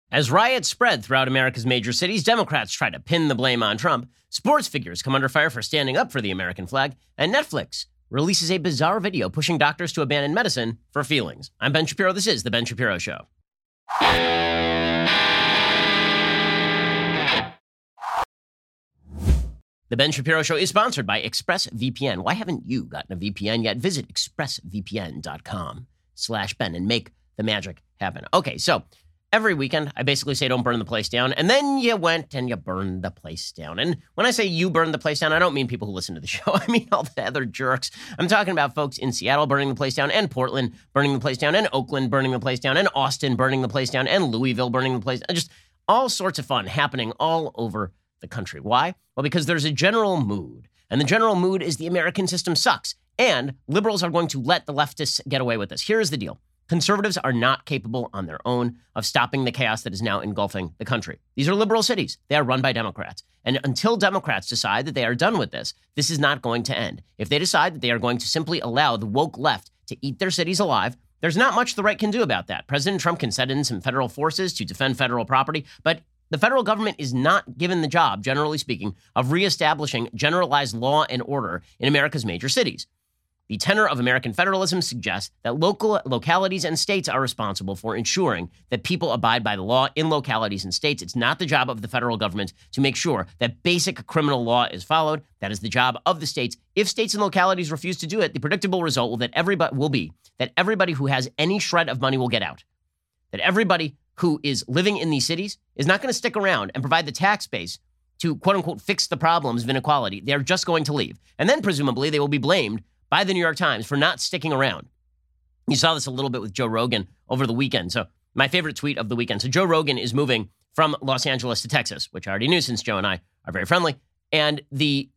As riots spread throughout America's major cities, Democrats try to pin the blame on Trump, sports figures come under fire for standing up for the American flag, and Netflix releases a bizarre video pushing doctors to abandon medicine for feelings. I'm Ben Shapiro. This is The Ben Shapiro Show. The Ben Shapiro Show is sponsored by ExpressVPN. Why haven't you gotten a VPN yet? Visit expressvpn.com/Ben and make the magic happen. Okay, so every weekend, I basically say don't burn the place down, and then you went and you burned the place down. And when I say you burned the place down, I don't mean people who listen to the show. I mean all the other jerks. I'm talking about folks in Seattle burning the place down, and Portland burning the place down, and Oakland burning the place down, and Austin burning the place down, and Louisville burning the place down. Just all sorts of fun happening all over the country. Why? Well, because there's a general mood, and the general mood is the American system sucks, and liberals are going to let the leftists get away with this. Here's the deal. Conservatives are not capable on their own of stopping the chaos that is now engulfing the country. These are liberal cities. They are run by Democrats. And until Democrats decide that they are done with this, this is not going to end. If they decide that they are going to simply allow the woke left to eat their cities alive, there's not much the right can do about that. President Trump can send in some federal forces to defend federal property, but the federal government is not given the job, generally speaking, of reestablishing generalized law and order in America's major cities. The tenor of American federalism suggests that localities and states are responsible for ensuring that people abide by the law in localities and states. It's not the job of the federal government to make sure that basic criminal law is followed. That is the job of the states. If states and localities refuse to do it, the predictable result will be that everybody who has any shred of money will get out. That everybody who is living in these cities is not going to stick around and provide the tax base to, quote unquote, fix the problems of inequality. They're just going to leave. And then presumably they will be blamed by the New York Times for not sticking around. You saw this a little bit with Joe Rogan over the weekend. So my favorite tweet of the weekend. So Joe Rogan is moving from Los Angeles to Texas, which I already knew since Joe and I are very friendly. And the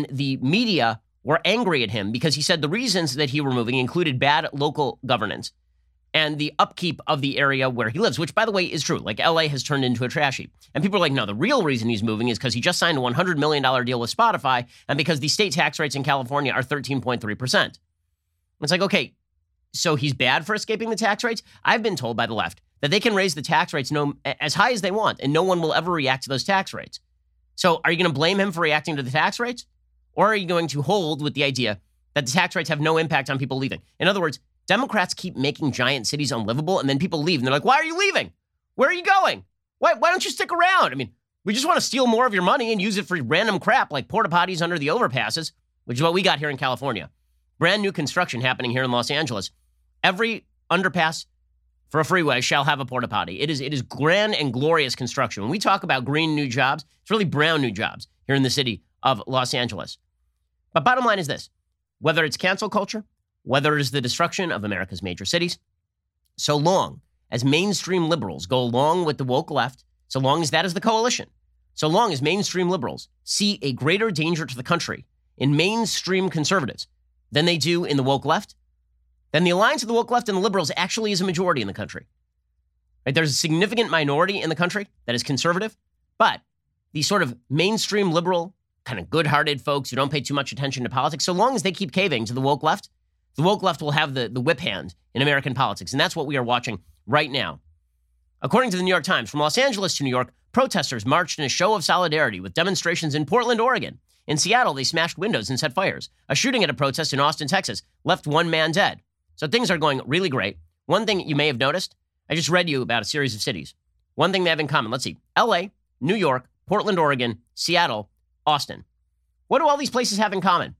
media were angry at him because he said the reasons that he were moving included bad local governance and the upkeep of the area where he lives, which, by the way, is true. Like, LA has turned into a trash heap. And people are like, no, the real reason he's moving is because he just signed a $100 million deal with Spotify and because the state tax rates in California are 13.3%. It's like, okay, so he's bad for escaping the tax rates? I've been told by the left that they can raise the tax rates as high as they want, and no one will ever react to those tax rates. So are you going to blame him for reacting to the tax rates? Or are you going to hold with the idea that the tax rates have no impact on people leaving? In other words, Democrats keep making giant cities unlivable, and then people leave, and they're like, why are you leaving? Where are you going? Why don't you stick around? I mean, we just want to steal more of your money and use it for random crap like porta potties under the overpasses, which is what we got here in California. Brand new construction happening here in Los Angeles. Every underpass for a freeway shall have a porta potty. It is grand and glorious construction. When we talk about green new jobs, it's really brown new jobs here in the city of Los Angeles. But bottom line is this. Whether it's cancel culture, whether it is the destruction of America's major cities, so long as mainstream liberals go along with the woke left, so long as that is the coalition, so long as mainstream liberals see a greater danger to the country in mainstream conservatives than they do in the woke left, then the alliance of the woke left and the liberals actually is a majority in the country. Right? There's a significant minority in the country that is conservative, but the sort of mainstream liberal, kind of good-hearted folks who don't pay too much attention to politics, so long as they keep caving to the woke left will have the whip hand in American politics, and that's what we are watching right now. According to the New York Times, from Los Angeles to New York, protesters marched in a show of solidarity with demonstrations in Portland, Oregon. In Seattle, they smashed windows and set fires. A shooting at a protest in Austin, Texas, left one man dead. So things are going really great. One thing you may have noticed, I just read you about a series of cities. One thing they have in common, let's see, LA, New York, Portland, Oregon, Seattle, Austin. What do all these places have in common?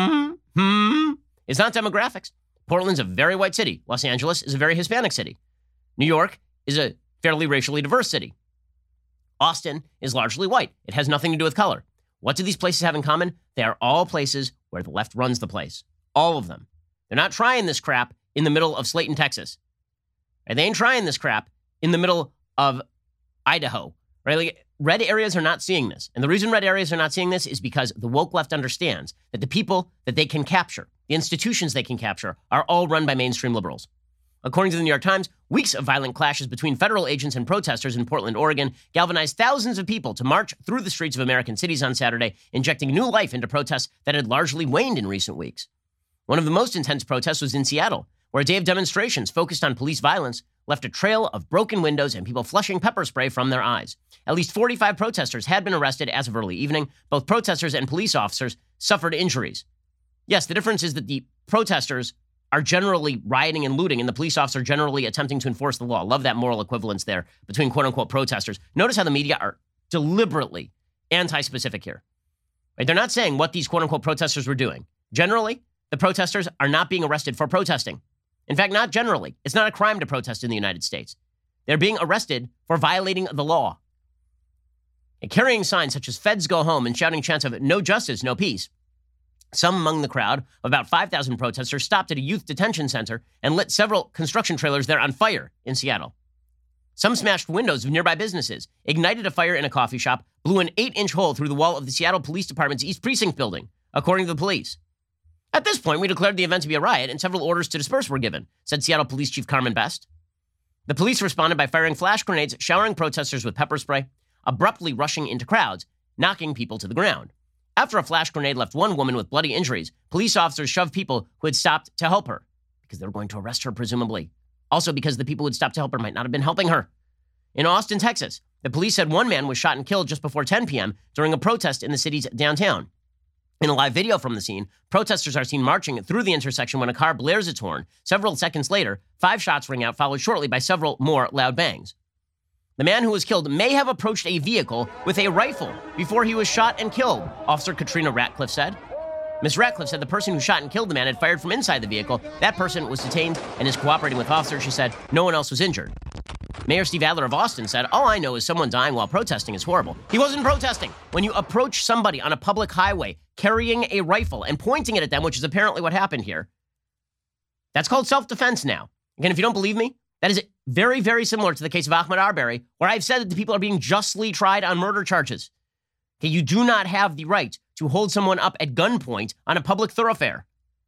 It's not demographics. Portland's a very white city. Los Angeles is a very Hispanic city. New York is a fairly racially diverse city. Austin is largely white. It has nothing to do with color. What do these places have in common? They are all places where the left runs the place. All of them. They're not trying this crap in the middle of Slayton, Texas. And they ain't trying this crap in the middle of Idaho. Right? Like, red areas are not seeing this. And the reason red areas are not seeing this is because the woke left understands that the people that they can capture, the institutions they can capture, are all run by mainstream liberals. According to the New York Times, weeks of violent clashes between federal agents and protesters in Portland, Oregon, galvanized thousands of people to march through the streets of American cities on Saturday, injecting new life into protests that had largely waned in recent weeks. One of the most intense protests was in Seattle, where a day of demonstrations focused on police violence left a trail of broken windows and people flushing pepper spray from their eyes. At least 45 protesters had been arrested as of early evening. Both protesters and police officers suffered injuries. Yes, the difference is that the protesters are generally rioting and looting, and the police officers are generally attempting to enforce the law. Love that moral equivalence there between quote-unquote protesters. Notice how the media are deliberately anti-specific here. Right? They're not saying what these quote-unquote protesters were doing. Generally, the protesters are not being arrested for protesting. In fact, not generally. It's not a crime to protest in the United States. They're being arrested for violating the law. And carrying signs such as "Feds go home" and shouting chants of "No justice, no peace." Some among the crowd, about 5,000 protesters, stopped at a youth detention center and lit several construction trailers there on fire in Seattle. Some smashed windows of nearby businesses, ignited a fire in a coffee shop, blew an 8-inch hole through the wall of the Seattle Police Department's East Precinct building, according to the police. At this point, we declared the event to be a riot and several orders to disperse were given, said Seattle Police Chief Carmen Best. The police responded by firing flash grenades, showering protesters with pepper spray, abruptly rushing into crowds, knocking people to the ground. After a flash grenade left one woman with bloody injuries, police officers shoved people who had stopped to help her, because they were going to arrest her, presumably. Also because the people who had stopped to help her might not have been helping her. In Austin, Texas, the police said one man was shot and killed just before 10 p.m. during a protest in the city's downtown. In a live video from the scene, protesters are seen marching through the intersection when a car blares its horn. Several seconds later, 5 shots ring out, followed shortly by several more loud bangs. The man who was killed may have approached a vehicle with a rifle before he was shot and killed, Officer Katrina Ratcliffe said. Ms. Ratcliffe said the person who shot and killed the man had fired from inside the vehicle. That person was detained and is cooperating with officers. She said no one else was injured. Mayor Steve Adler of Austin said, "All I know is someone dying while protesting is horrible." He wasn't protesting. When you approach somebody on a public highway carrying a rifle and pointing it at them, which is apparently what happened here, that's called self-defense now. Again, if you don't believe me, that is very, very similar to the case of Ahmaud Arbery, where I've said that the people are being justly tried on murder charges. Okay, you do not have the right to hold someone up at gunpoint on a public thoroughfare.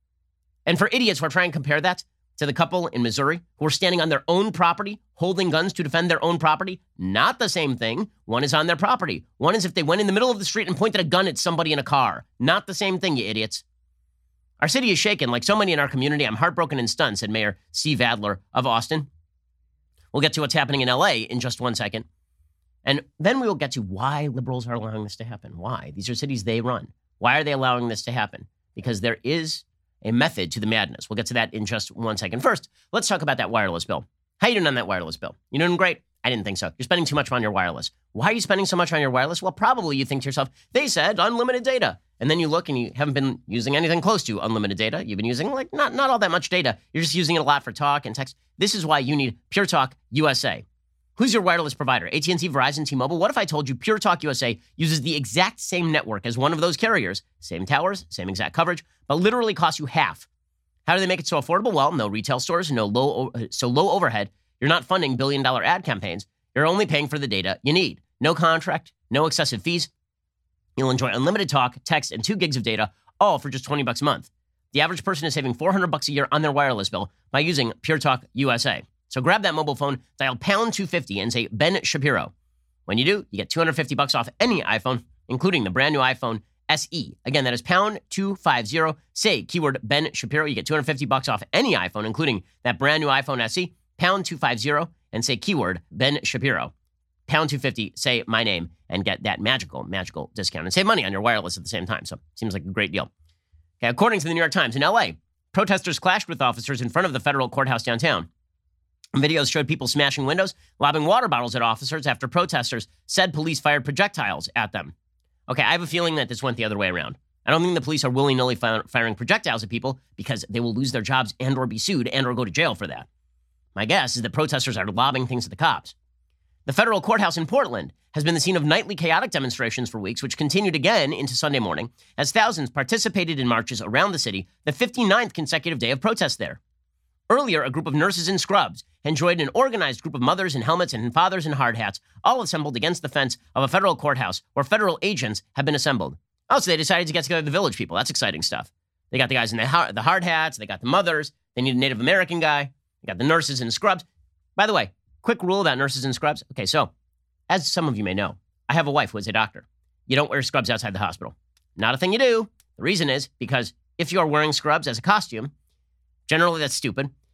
And for idiots who are trying to compare that to the couple in Missouri who are standing on their own property, holding guns to defend their own property, not the same thing. One is on their property. One is if they went in the middle of the street and pointed a gun at somebody in a car. Not the same thing, you idiots. Our city is shaken. Like so many in our community, I'm heartbroken and stunned, said Mayor Steve Adler of Austin. We'll get to what's happening in LA in just one second. And then we will get to why liberals are allowing this to happen. Why? These are cities they run. Why are they allowing this to happen? Because there is a method to the madness. We'll get to that in just one second. First, let's talk about that wireless bill. How you doing on that wireless bill? You doing great? I didn't think so. You're spending too much on your wireless. Why are you spending so much on your wireless? Well, probably you think to yourself, they said unlimited data. And then you look and you haven't been using anything close to unlimited data. You've been using like not all that much data. You're just using it a lot for talk and text. This is why you need Pure Talk USA. Who's your wireless provider? AT&T, Verizon, T-Mobile? What if I told you Pure Talk USA uses the exact same network as one of those carriers, same towers, same exact coverage, but literally costs you half? How do they make it so affordable? Well, no retail stores, low overhead. You're not funding billion-dollar ad campaigns. You're only paying for the data you need. No contract, no excessive fees. You'll enjoy unlimited talk, text, and 2 gigs of data, all for just $20 a month. The average person is saving $400 a year on their wireless bill by using Pure Talk USA. So grab that mobile phone, dial pound 250 and say Ben Shapiro. When you do, you get $250 off any iPhone, including the brand new iPhone SE. Again, that is pound 250. Say keyword Ben Shapiro. You get $250 off any iPhone, including that brand new iPhone SE. Pound 250 and say keyword Ben Shapiro. Pound 250, say my name, and get that magical discount and save money on your wireless at the same time. So seems like a great deal. Okay, according to the New York Times, in LA, protesters clashed with officers in front of the federal courthouse downtown. Videos showed people smashing windows, lobbing water bottles at officers after protesters said police fired projectiles at them. Okay, I have a feeling that this went the other way around. I don't think the police are willy-nilly firing projectiles at people because they will lose their jobs and or be sued and or go to jail for that. My guess is that protesters are lobbing things at the cops. The federal courthouse in Portland has been the scene of nightly chaotic demonstrations for weeks, which continued again into Sunday morning as thousands participated in marches around the city, the 59th consecutive day of protest there. Earlier, a group of nurses in scrubs had joined an organized group of mothers in helmets and fathers in hard hats, all assembled against the fence of a federal courthouse where federal agents have been assembled. Oh, so they decided to get together the village people. That's exciting stuff. They got the guys in the hard hats. They got the mothers. They need a Native American guy. They got the nurses in scrubs. By the way, quick rule about nurses in scrubs. Okay, so as some of you may know, I have a wife who is a doctor. You don't wear scrubs outside the hospital. Not a thing you do. The reason is because if you're wearing scrubs as a costume, generally that's stupid.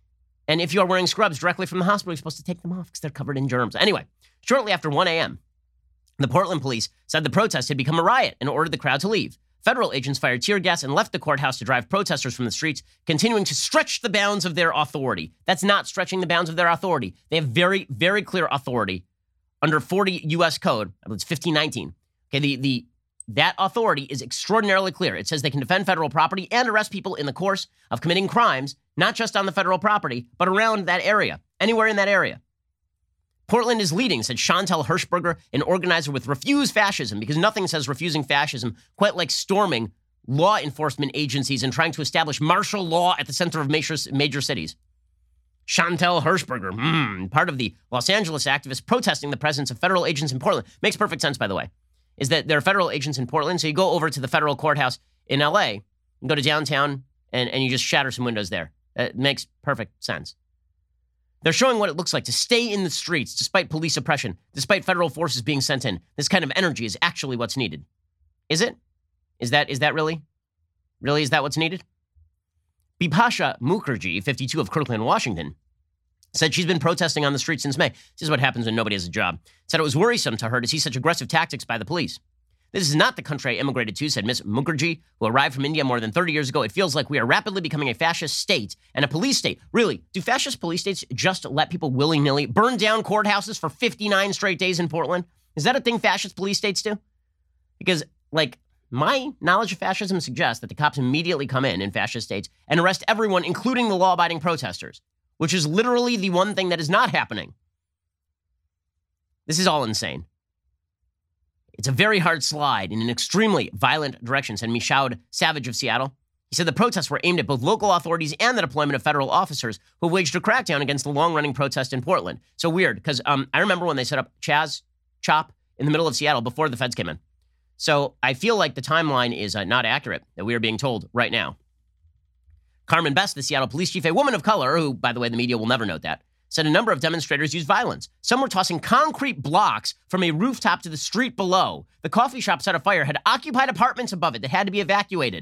And if you are wearing scrubs directly from the hospital, you're supposed to take them off because they're covered in germs. Anyway, shortly after 1 a.m., the Portland police said the protest had become a riot and ordered the crowd to leave. Federal agents fired tear gas and left the courthouse to drive protesters from the streets, continuing to stretch the bounds of their authority. That's not stretching the bounds of their authority. They have very, very clear authority under 40 U.S. Code. I believe it's 1519. Okay, that authority is extraordinarily clear. It says they can defend federal property and arrest people in the course of committing crimes, not just on the federal property, but around that area, anywhere in that area. Portland is leading, said Chantel Hirschberger, an organizer with Refuse Fascism, because nothing says refusing fascism quite like storming law enforcement agencies and trying to establish martial law at the center of major cities. Chantel Hirschberger, part of the Los Angeles activists protesting the presence of federal agents in Portland. Makes perfect sense, by the way, is that there are federal agents in Portland, so you go over to the federal courthouse in L.A., and go to downtown, and you just shatter some windows there. It makes perfect sense. They're showing what it looks like to stay in the streets despite police oppression, despite federal forces being sent in. This kind of energy is actually what's needed. Is it? Is that really? Really, is that what's needed? Bipasha Mukherjee, 52 of Kirkland, Washington, said she's been protesting on the street since May. This is what happens when nobody has a job. Said it was worrisome to her to see such aggressive tactics by the police. This is not the country I immigrated to, said Ms. Mukherjee, who arrived from India more than 30 years ago. It feels like we are rapidly becoming a fascist state and a police state. Really, do fascist police states just let people willy-nilly burn down courthouses for 59 straight days in Portland? Is that a thing fascist police states do? Because, my knowledge of fascism suggests that the cops immediately come in fascist states and arrest everyone, including the law-abiding protesters, which is literally the one thing that is not happening. This is all insane. It's a very hard slide in an extremely violent direction, said Michaud Savage of Seattle. He said the protests were aimed at both local authorities and the deployment of federal officers who waged a crackdown against the long-running protest in Portland. So weird, because I remember when they set up CHOP in the middle of Seattle before the feds came in. So I feel like the timeline is not accurate that we are being told right now. Carmen Best, the Seattle police chief, a woman of color, who, by the way, the media will never note that, said a number of demonstrators used violence. Some were tossing concrete blocks from a rooftop to the street below. The coffee shop set afire, had occupied apartments above it that had to be evacuated.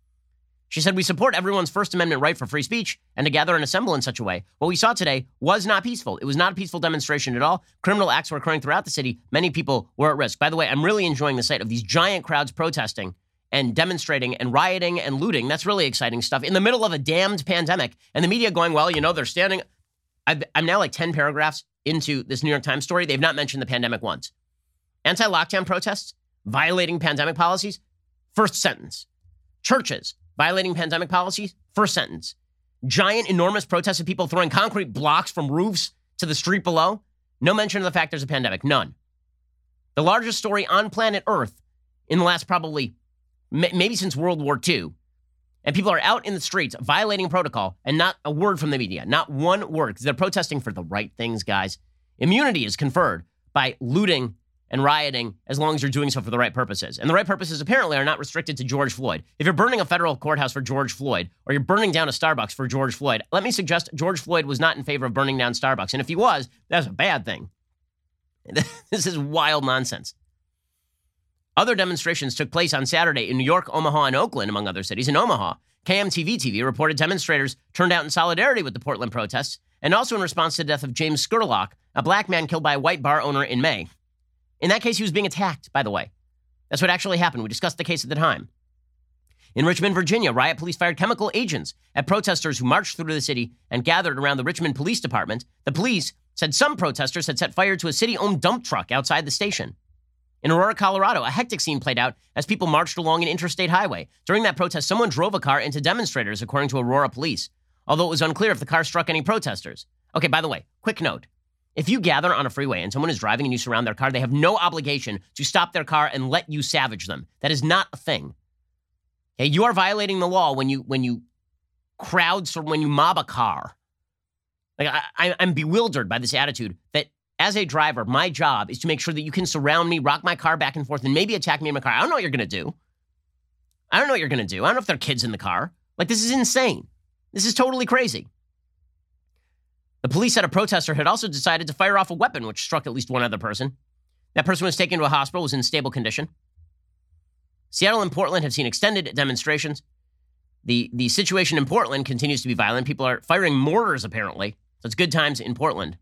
She said, we support everyone's First Amendment right for free speech and to gather and assemble in such a way. What we saw today was not peaceful. It was not a peaceful demonstration at all. Criminal acts were occurring throughout the city. Many people were at risk. By the way, I'm really enjoying the sight of these giant crowds protesting and demonstrating and rioting and looting. That's really exciting stuff in the middle of a damned pandemic. And the media going, well, they're standing. I'm now 10 paragraphs into this New York Times story. They've not mentioned the pandemic once. Anti-lockdown protests, violating pandemic policies, first sentence. Churches, violating pandemic policies, first sentence. Giant, enormous protests of people throwing concrete blocks from roofs to the street below. No mention of the fact there's a pandemic. None. The largest story on planet Earth in the last probably, maybe since World War II. And people are out in the streets violating protocol and not a word from the media, not one word, because they're protesting for the right things, guys. Immunity is conferred by looting and rioting as long as you're doing so for the right purposes. And the right purposes apparently are not restricted to George Floyd. If you're burning a federal courthouse for George Floyd, or you're burning down a Starbucks for George Floyd, let me suggest George Floyd was not in favor of burning down Starbucks. And if he was, that's a bad thing. This is wild nonsense. Other demonstrations took place on Saturday in New York, Omaha, and Oakland, among other cities. In Omaha, KMTV TV reported demonstrators turned out in solidarity with the Portland protests and also in response to the death of James Scurlock, a black man killed by a white bar owner in May. In that case, he was being attacked, by the way. That's what actually happened. We discussed the case at the time. In Richmond, Virginia, riot police fired chemical agents at protesters who marched through the city and gathered around the Richmond Police Department. The police said some protesters had set fire to a city-owned dump truck outside the station. In Aurora, Colorado, a hectic scene played out as people marched along an interstate highway. During that protest, someone drove a car into demonstrators, according to Aurora police, although it was unclear if the car struck any protesters. Okay, by the way, quick note. If you gather on a freeway and someone is driving and you surround their car, they have no obligation to stop their car and let you savage them. That is not a thing. Okay, you are violating the law when you when you mob a car. I'm bewildered by this attitude that as a driver, my job is to make sure that you can surround me, rock my car back and forth, and maybe attack me in my car. I don't know what you're going to do. I don't know if there are kids in the car. This is insane. This is totally crazy. The police said a protester had also decided to fire off a weapon, which struck at least one other person. That person was taken to a hospital, was in stable condition. Seattle and Portland have seen extended demonstrations. The situation in Portland continues to be violent. People are firing mortars, apparently. So it's good times in Portland.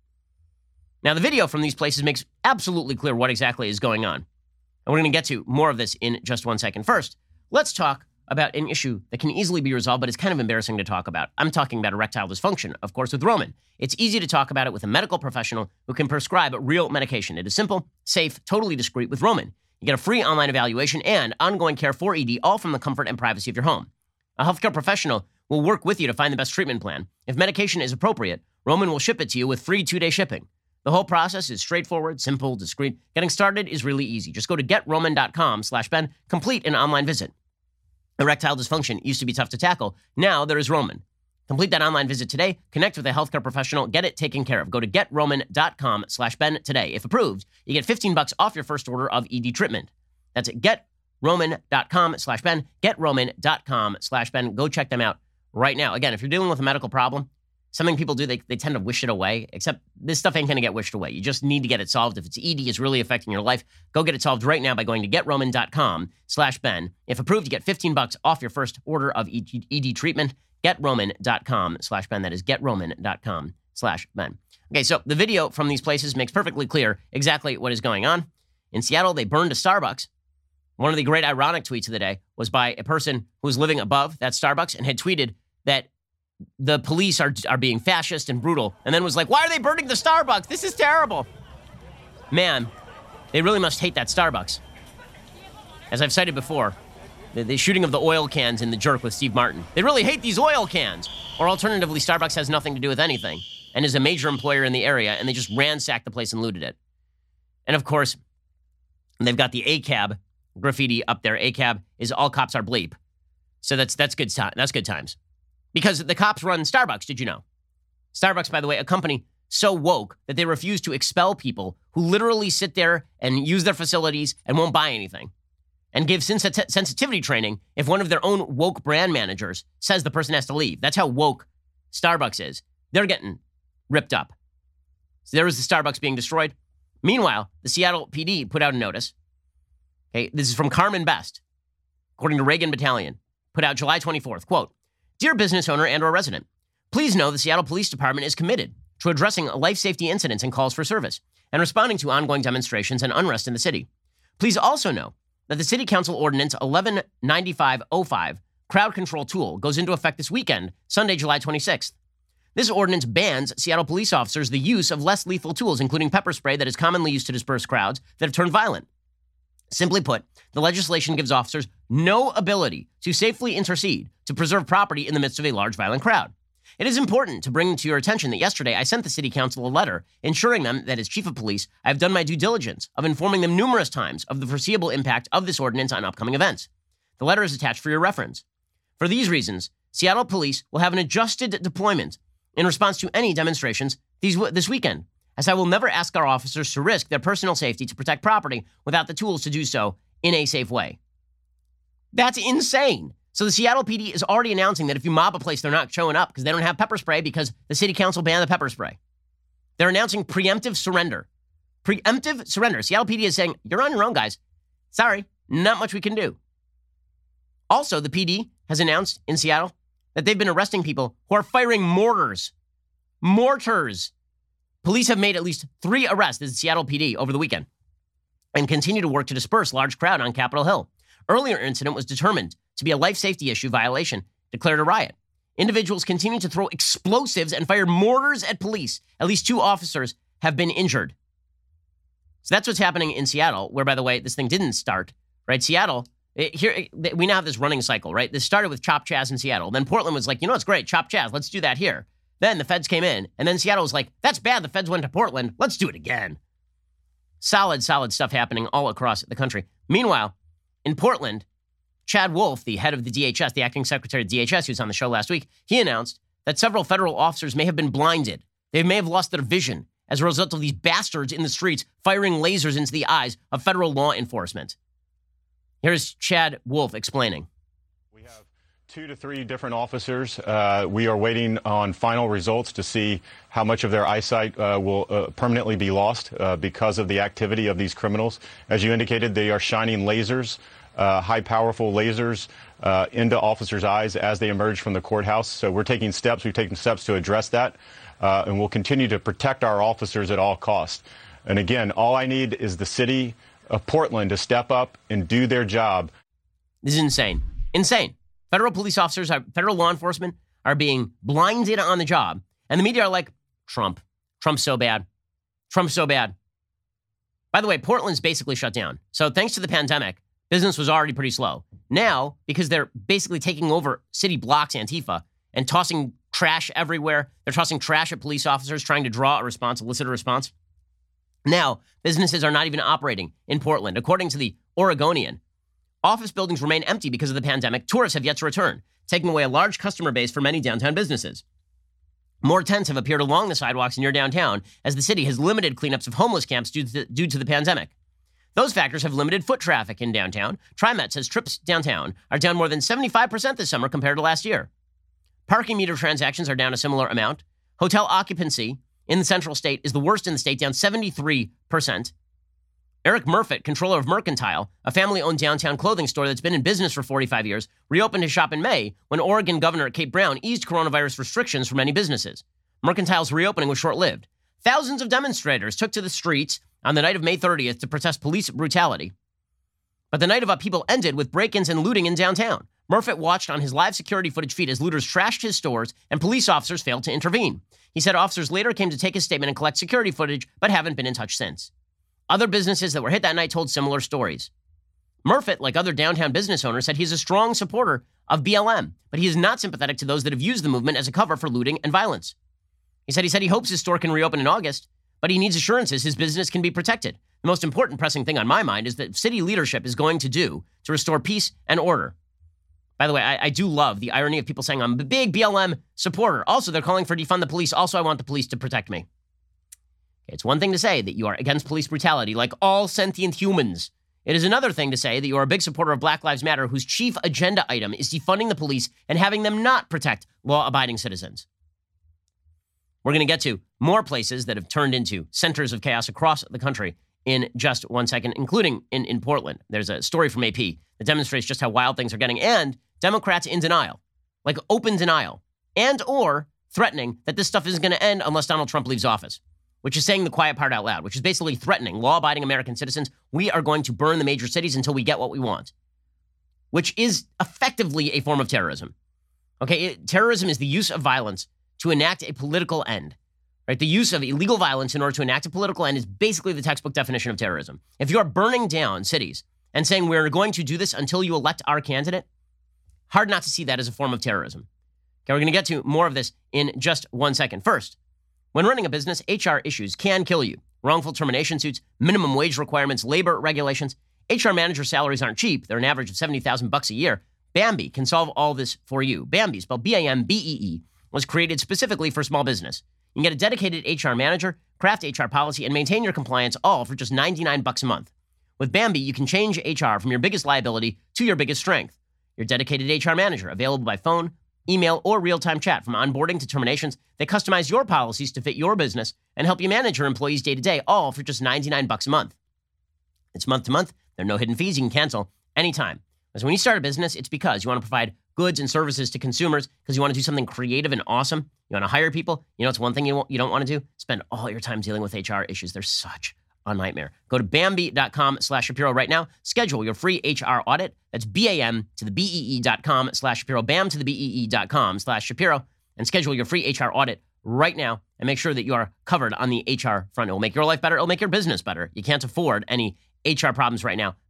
Now, the video from these places makes absolutely clear what exactly is going on. And we're going to get to more of this in just 1 second. First, let's talk about an issue that can easily be resolved, but it's kind of embarrassing to talk about. I'm talking about erectile dysfunction, of course, with Roman. It's easy to talk about it with a medical professional who can prescribe real medication. It is simple, safe, totally discreet with Roman. You get a free online evaluation and ongoing care for ED, all from the comfort and privacy of your home. A healthcare professional will work with you to find the best treatment plan. If medication is appropriate, Roman will ship it to you with free 2-day shipping. The whole process is straightforward, simple, discreet. Getting started is really easy. Just go to GetRoman.com/Ben, complete an online visit. Erectile dysfunction used to be tough to tackle. Now there is Roman. Complete that online visit today. Connect with a healthcare professional. Get it taken care of. Go to GetRoman.com/Ben today. If approved, you get $15 off your first order of ED treatment. That's it. GetRoman.com/Ben. GetRoman.com/Ben. Go check them out right now. Again, if you're dealing with a medical problem, something people do, they tend to wish it away, except this stuff ain't going to get wished away. You just need to get it solved. If it's ED is really affecting your life, go get it solved right now by going to GetRoman.com/Ben. If approved, you get $15 off your first order of ED treatment. GetRoman.com/Ben. That is GetRoman.com/Ben. Okay, so the video from these places makes perfectly clear exactly what is going on. In Seattle, they burned a Starbucks. One of the great ironic tweets of the day was by a person who was living above that Starbucks and had tweeted that the police are being fascist and brutal, and then was like, why are they burning the Starbucks? This is terrible. Man, they really must hate that Starbucks. As I've cited before, the shooting of the oil cans in The Jerk with Steve Martin. They really hate these oil cans. Or alternatively, Starbucks has nothing to do with anything and is a major employer in the area, and they just ransacked the place and looted it. And of course, they've got the ACAB graffiti up there. ACAB is all cops are bleep. So that's good times. Because the cops run Starbucks, did you know? Starbucks, by the way, a company so woke that they refuse to expel people who literally sit there and use their facilities and won't buy anything. And give sensitivity training if one of their own woke brand managers says the person has to leave. That's how woke Starbucks is. They're getting ripped up. So there was the Starbucks being destroyed. Meanwhile, the Seattle PD put out a notice. Okay, this is from Carmen Best, according to Reagan Battalion, put out July 24th, quote, Dear business owner and or resident, please know the Seattle Police Department is committed to addressing life safety incidents and calls for service and responding to ongoing demonstrations and unrest in the city. Please also know that the City Council Ordinance 119505 crowd control tool goes into effect this weekend, Sunday, July 26th. This ordinance bans Seattle police officers the use of less lethal tools, including pepper spray that is commonly used to disperse crowds that have turned violent. Simply put, the legislation gives officers no ability to safely intercede to preserve property in the midst of a large violent crowd. It is important to bring to your attention that yesterday I sent the city council a letter ensuring them that as chief of police, I have done my due diligence of informing them numerous times of the foreseeable impact of this ordinance on upcoming events. The letter is attached for your reference. For these reasons, Seattle police will have an adjusted deployment in response to any demonstrations this weekend, as I will never ask our officers to risk their personal safety to protect property without the tools to do so in a safe way. That's insane. So the Seattle PD is already announcing that if you mob a place, they're not showing up because they don't have pepper spray because the city council banned the pepper spray. They're announcing preemptive surrender. Preemptive surrender. Seattle PD is saying, you're on your own, guys. Sorry, not much we can do. Also, the PD has announced in Seattle that they've been arresting people who are firing mortars. Mortars. Police have made at least 3 arrests at the Seattle PD over the weekend and continue to work to disperse large crowd on Capitol Hill. Earlier incident was determined to be a life safety issue violation, declared a riot. Individuals continue to throw explosives and fire mortars at police. At least 2 officers have been injured. So that's what's happening in Seattle, where, by the way, this thing didn't start, right? Seattle, we now have this running cycle, right? This started with Chop Chaz in Seattle. Then Portland was like, it's great, Chop Chaz, let's do that here. Then the feds came in, and then Seattle was like, that's bad, the feds went to Portland, let's do it again. Solid stuff happening all across the country. Meanwhile, in Portland, Chad Wolf, the head of the DHS, the acting secretary of DHS, who was on the show last week, he announced that several federal officers may have been blinded. They may have lost their vision as a result of these bastards in the streets firing lasers into the eyes of federal law enforcement. Here's Chad Wolf explaining. We have 2 to 3 different officers. We are waiting on final results to see how much of their eyesight will permanently be lost because of the activity of these criminals. As you indicated, they are shining lasers high powerful lasers into officers' eyes as they emerge from the courthouse. So we're taking steps. We've taken steps to address that, and we'll continue to protect our officers at all costs. And again, all I need is the city of Portland to step up and do their job. This is insane. Insane. Federal police officers, federal law enforcement are being blinded on the job. And the media are like, Trump. Trump's so bad. Trump's so bad. By the way, Portland's basically shut down. So thanks to the pandemic, business was already pretty slow. Now, because they're basically taking over city blocks, Antifa, and tossing trash everywhere, they're tossing trash at police officers, trying to draw a response, elicit a response. Now, businesses are not even operating in Portland. According to the Oregonian, office buildings remain empty because of the pandemic. Tourists have yet to return, taking away a large customer base for many downtown businesses. More tents have appeared along the sidewalks near downtown as the city has limited cleanups of homeless camps due to the pandemic. Those factors have limited foot traffic in downtown. TriMet says trips downtown are down more than 75% this summer compared to last year. Parking meter transactions are down a similar amount. Hotel occupancy in the Central State is the worst in the state, down 73%. Eric Murfitt, controller of Mercantile, a family-owned downtown clothing store that's been in business for 45 years, reopened his shop in May when Oregon Governor Kate Brown eased coronavirus restrictions for many businesses. Mercantile's reopening was short-lived. Thousands of demonstrators took to the streets on the night of May 30th to protest police brutality. But the night of upheaval ended with break-ins and looting in downtown. Murfitt watched on his live security footage feed as looters trashed his stores and police officers failed to intervene. He said officers later came to take his statement and collect security footage, but haven't been in touch since. Other businesses that were hit that night told similar stories. Murfitt, like other downtown business owners, said he's a strong supporter of BLM, but he is not sympathetic to those that have used the movement as a cover for looting and violence. He said he hopes his store can reopen in August, but he needs assurances his business can be protected. The most important pressing thing on my mind is that city leadership is going to do to restore peace and order. By the way, I do love the irony of people saying I'm a big BLM supporter. Also, they're calling for defund the police. Also, I want the police to protect me. It's one thing to say that you are against police brutality, like all sentient humans. It is another thing to say that you are a big supporter of Black Lives Matter, whose chief agenda item is defunding the police and having them not protect law-abiding citizens. We're going to get to more places that have turned into centers of chaos across the country in just 1 second, including in Portland. There's a story from AP that demonstrates just how wild things are getting, and Democrats in denial, like open denial, and or threatening that this stuff isn't going to end unless Donald Trump leaves office, which is saying the quiet part out loud, which is basically threatening law-abiding American citizens. We are going to burn the major cities until we get what we want, which is effectively a form of terrorism. Okay, terrorism is the use of violence to enact a political end. Right? The use of illegal violence in order to enact a political end is basically the textbook definition of terrorism. If you are burning down cities and saying we're going to do this until you elect our candidate, hard not to see that as a form of terrorism. Okay, we're going to get to more of this in just 1 second. First, when running a business, HR issues can kill you. Wrongful termination suits, minimum wage requirements, labor regulations. HR manager salaries aren't cheap. They're an average of $70,000 a year. Bambee can solve all this for you. Bambee, spelled B-A-M-B-E-E, was created specifically for small business. You can get a dedicated HR manager, craft HR policy, and maintain your compliance all for just $99 a month. With Bambee, you can change HR from your biggest liability to your biggest strength. Your dedicated HR manager, available by phone, email, or real-time chat. From onboarding to terminations, they customize your policies to fit your business and help you manage your employees day-to-day, all for just $99 a month. It's month to month. There are no hidden fees. You can cancel anytime. Because when you start a business, it's because you want to provide goods and services to consumers, because you want to do something creative and awesome. You want to hire people. You know, it's one thing you don't want to do. Spend all your time dealing with HR issues. They're such a nightmare. Go to Bambee.com/Shapiro right now. Schedule your free HR audit. That's BAM to the BEE.com/Shapiro. BAM to the BEE.com/Shapiro. And schedule your free HR audit right now and make sure that you are covered on the HR front. It will make your life better. It will make your business better. You can't afford any HR problems right now.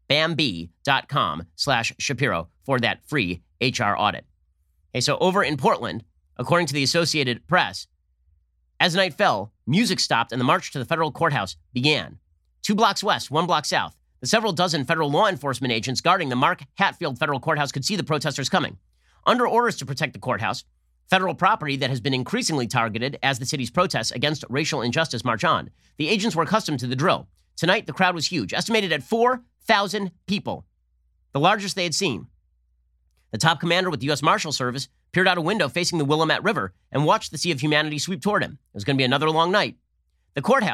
Bambee.com/Shapiro for that free HR audit. Okay, so over in Portland, according to the Associated Press, as night fell, music stopped and the march to the federal courthouse began. 2 blocks west, 1 block south, the several dozen federal law enforcement agents guarding the Mark Hatfield Federal Courthouse could see the protesters coming. Under orders to protect the courthouse, federal property that has been increasingly targeted as the city's protests against racial injustice march on, the agents were accustomed to the drill. Tonight, the crowd was huge, estimated at 4,000 people, the largest they had seen. The top commander with the U.S. Marshal Service peered out a window facing the Willamette River and watched the sea of humanity sweep toward him. It was going to be another long night. The courthouse,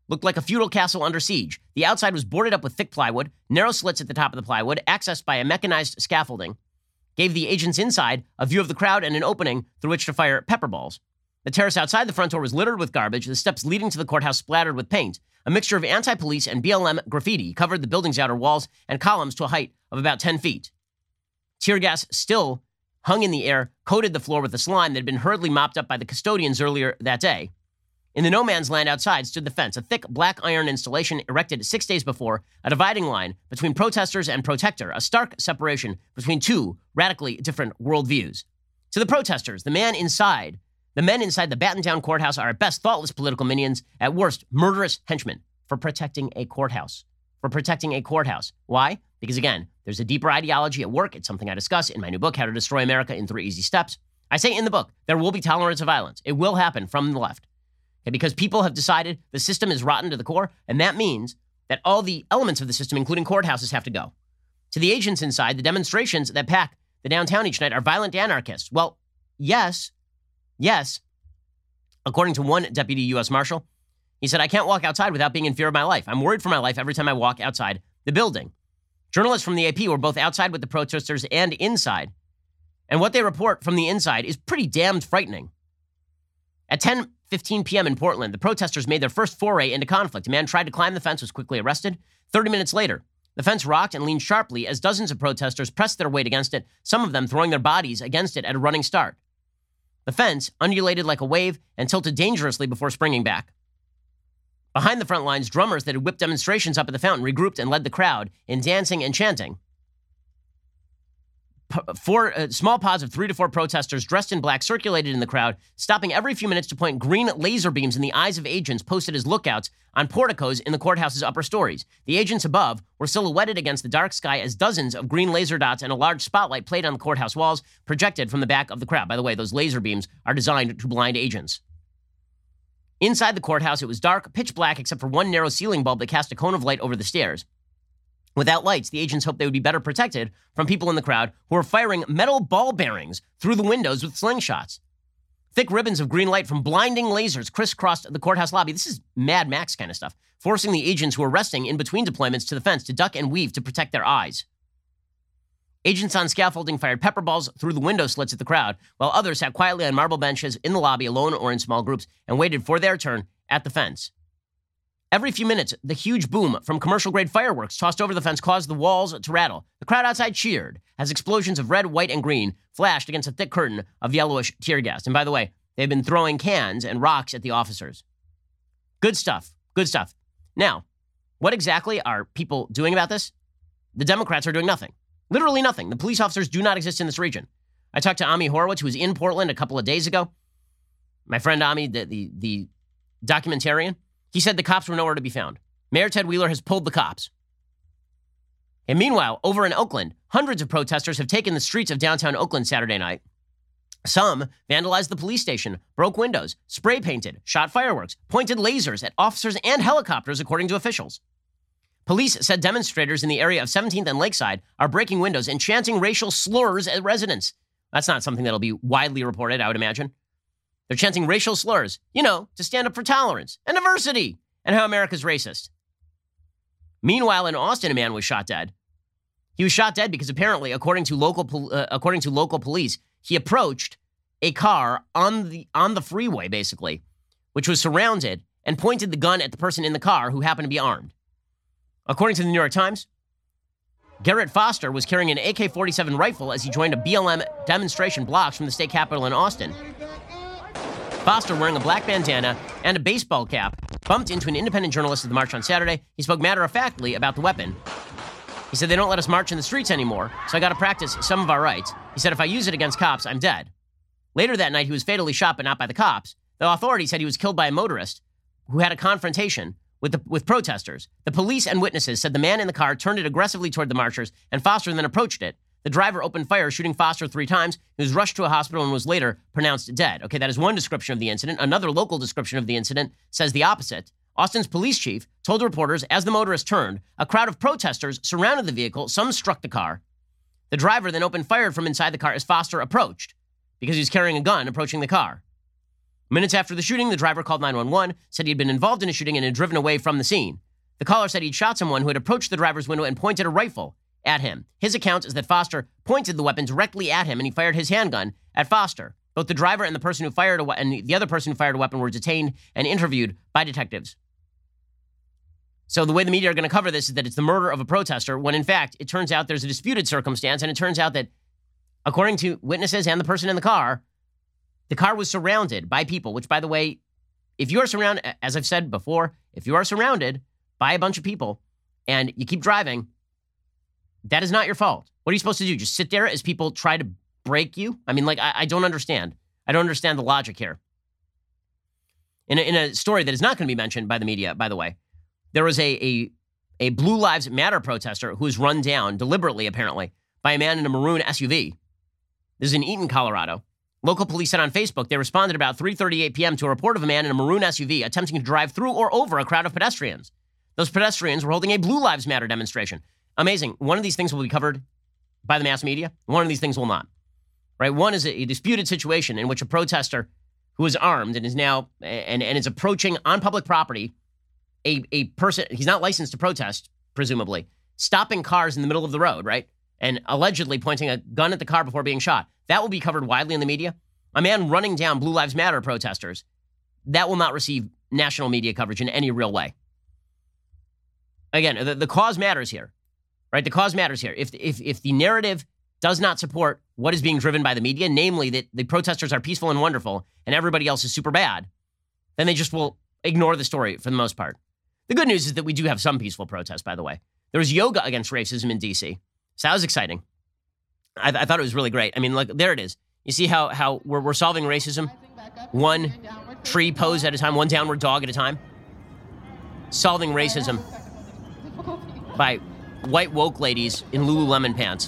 looked like a feudal castle under siege. The outside was boarded up with thick plywood, narrow slits at the top of the plywood, accessed by a mechanized scaffolding, gave the agents inside a view of the crowd and an opening through which to fire pepper balls. The terrace outside the front door was littered with garbage, the steps leading to the courthouse splattered with paint. A mixture of anti-police and BLM graffiti covered the building's outer walls and columns to a height of about 10 feet. Tear gas still hung in the air, coated the floor with the slime that had been hurriedly mopped up by the custodians earlier that day. In the no man's land outside stood the fence, a thick black iron installation erected 6 days before, a dividing line between protesters and protector, a stark separation between two radically different worldviews. To the protesters, the men inside the battened-down courthouse are at best thoughtless political minions, at worst murderous henchmen for protecting a courthouse. Why? Because, again, there's a deeper ideology at work. It's something I discuss in my new book, How to Destroy America in 3 Easy Steps. I say in the book, there will be tolerance of violence. It will happen from the left. Okay, because people have decided the system is rotten to the core, and that means that all the elements of the system, including courthouses, have to go. To the agents inside, the demonstrations that pack the downtown each night are violent anarchists. Well, yes. According to one deputy U.S. Marshal, he said, I can't walk outside without being in fear of my life. I'm worried for my life every time I walk outside the building. Journalists from the AP were both outside with the protesters and inside. And what they report from the inside is pretty damned frightening. At 10:15 p.m. in Portland, the protesters made their first foray into conflict. A man tried to climb the fence, was quickly arrested. 30 minutes later, the fence rocked and leaned sharply as dozens of protesters pressed their weight against it, some of them throwing their bodies against it at a running start. The fence undulated like a wave and tilted dangerously before springing back. Behind the front lines, drummers that had whipped demonstrations up at the fountain regrouped and led the crowd in dancing and chanting. Small pods of 3 to 4 protesters dressed in black circulated in the crowd, stopping every few minutes to point green laser beams in the eyes of agents posted as lookouts on porticos in the courthouse's upper stories. The agents above were silhouetted against the dark sky as dozens of green laser dots and a large spotlight played on the courthouse walls projected from the back of the crowd. By the way, those laser beams are designed to blind agents. Inside the courthouse, it was dark, pitch black, except for one narrow ceiling bulb that cast a cone of light over the stairs. Without lights, the agents hoped they would be better protected from people in the crowd who were firing metal ball bearings through the windows with slingshots. Thick ribbons of green light from blinding lasers crisscrossed the courthouse lobby. This is Mad Max kind of stuff, forcing the agents who were resting in between deployments to the fence to duck and weave to protect their eyes. Agents on scaffolding fired pepper balls through the window slits at the crowd, while others sat quietly on marble benches in the lobby alone or in small groups and waited for their turn at the fence. Every few minutes, the huge boom from commercial-grade fireworks tossed over the fence caused the walls to rattle. The crowd outside cheered as explosions of red, white, and green flashed against a thick curtain of yellowish tear gas. And by the way, they've been throwing cans and rocks at the officers. Good stuff. Now, what exactly are people doing about this? The Democrats are doing nothing. Literally nothing. The police officers do not exist in this region. I talked to Ami Horowitz, who was in Portland a couple of days ago. My friend Ami, the documentarian. He said the cops were nowhere to be found. Mayor Ted Wheeler has pulled the cops. And meanwhile, over in Oakland, hundreds of protesters have taken the streets of downtown Oakland Saturday night. Some vandalized the police station, broke windows, spray painted, shot fireworks, pointed lasers at officers and helicopters, according to officials. Police said demonstrators in the area of 17th and Lakeside are breaking windows and chanting racial slurs at residents. That's not something that'll be widely reported, I would imagine. They're chanting racial slurs, to stand up for tolerance and diversity and how America's racist. Meanwhile, in Austin, a man was shot dead. He was shot dead because apparently, according to local police, he approached a car on the freeway, basically, which was surrounded, and pointed the gun at the person in the car who happened to be armed. According to the New York Times, Garrett Foster was carrying an AK-47 rifle as he joined a BLM demonstration blocks from the state capitol in Austin. Foster, wearing a black bandana and a baseball cap, bumped into an independent journalist at the march on Saturday. He spoke matter-of-factly about the weapon. He said, they don't let us march in the streets anymore, so I got to practice some of our rights. He said, if I use it against cops, I'm dead. Later that night, he was fatally shot, but not by the cops. The authorities said he was killed by a motorist who had a confrontation with protesters. The police and witnesses said the man in the car turned it aggressively toward the marchers, and Foster then approached it. The driver opened fire, shooting Foster 3 times. He was rushed to a hospital and was later pronounced dead. Okay, that is one description of the incident. Another local description of the incident says the opposite. Austin's police chief told reporters as the motorist turned, a crowd of protesters surrounded the vehicle. Some struck the car. The driver then opened fire from inside the car as Foster approached because he was carrying a gun approaching the car. Minutes after the shooting, the driver called 911, said he had been involved in a shooting and had driven away from the scene. The caller said he'd shot someone who had approached the driver's window and pointed a rifle at him. His account is that Foster pointed the weapon directly at him and he fired his handgun at Foster. Both the driver and the person who fired and the other person who fired a weapon were detained and interviewed by detectives. So the way the media are going to cover this is that it's the murder of a protester, when in fact, it turns out there's a disputed circumstance, and it turns out that, according to witnesses and the person in the car was surrounded by people, which, by the way, if you are surrounded, as I've said before, if you are surrounded by a bunch of people and you keep driving, that is not your fault. What are you supposed to do? Just sit there as people try to break you? I mean, I don't understand. I don't understand the logic here. In a story that is not going to be mentioned by the media, by the way, there was a Blue Lives Matter protester who was run down deliberately, apparently, by a man in a maroon SUV. This is in Eaton, Colorado. Local police said on Facebook they responded about 3:38 p.m. to a report of a man in a maroon SUV attempting to drive through or over a crowd of pedestrians. Those pedestrians were holding a Blue Lives Matter demonstration. Amazing. One of these things will be covered by the mass media. One of these things will not. Right? One is a disputed situation in which a protester who is armed and is now and is approaching on public property a person, he's not licensed to protest, presumably, stopping cars in the middle of the road, right? And allegedly pointing a gun at the car before being shot. That will be covered widely in the media. A man running down Blue Lives Matter protesters, that will not receive national media coverage in any real way. Again, the cause matters here, right? The cause matters here. If the narrative does not support what is being driven by the media, namely that the protesters are peaceful and wonderful and everybody else is super bad, then they just will ignore the story for the most part. The good news is that we do have some peaceful protests, by the way. There was yoga against racism in D.C., so that was exciting. I thought it was really great. I mean, look, there it is. You see how we're solving racism one tree pose at a time, one downward dog at a time? Solving racism by white woke ladies in Lululemon pants.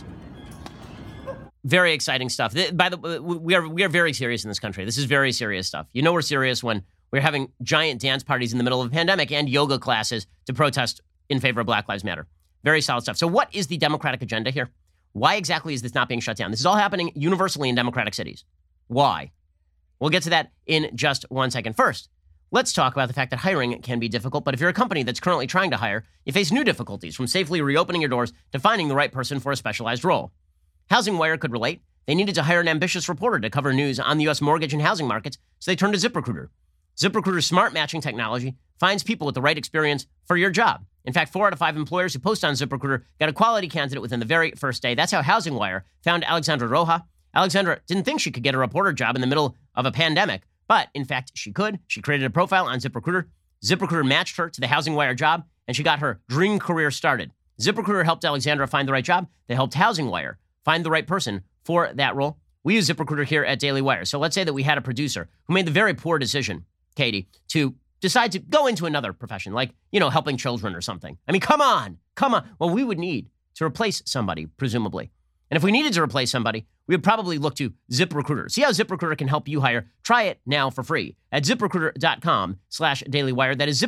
Very exciting stuff. By the way, we are very serious in this country. This is very serious stuff. You know we're serious when we're having giant dance parties in the middle of a pandemic and yoga classes to protest in favor of Black Lives Matter. Very solid stuff. So what is the Democratic agenda here? Why exactly is this not being shut down? This is all happening universally in Democratic cities. Why? We'll get to that in just 1 second. First, let's talk about the fact that hiring can be difficult, but if you're a company that's currently trying to hire, you face new difficulties, from safely reopening your doors to finding the right person for a specialized role. Housing Wire could relate. They needed to hire an ambitious reporter to cover news on the U.S. mortgage and housing markets, so they turned to ZipRecruiter. ZipRecruiter's smart matching technology finds people with the right experience for your job. In fact, 4 out of 5 employers who post on ZipRecruiter got a quality candidate within the very first day. That's how Housing Wire found Alexandra Roja. Alexandra didn't think she could get a reporter job in the middle of a pandemic, but in fact, she could. She created a profile on ZipRecruiter. ZipRecruiter matched her to the Housing Wire job, and she got her dream career started. ZipRecruiter helped Alexandra find the right job. They helped Housing Wire find the right person for that role. We use ZipRecruiter here at Daily Wire. So let's say that we had a producer who made the very poor decision, Katie, to decide to go into another profession, like, helping children or something. I mean, come on. Well, we would need to replace somebody, presumably. And if we needed to replace somebody, we would probably look to ZipRecruiter. See how ZipRecruiter can help you hire? Try it now for free at ZipRecruiter.com/dailywire. That is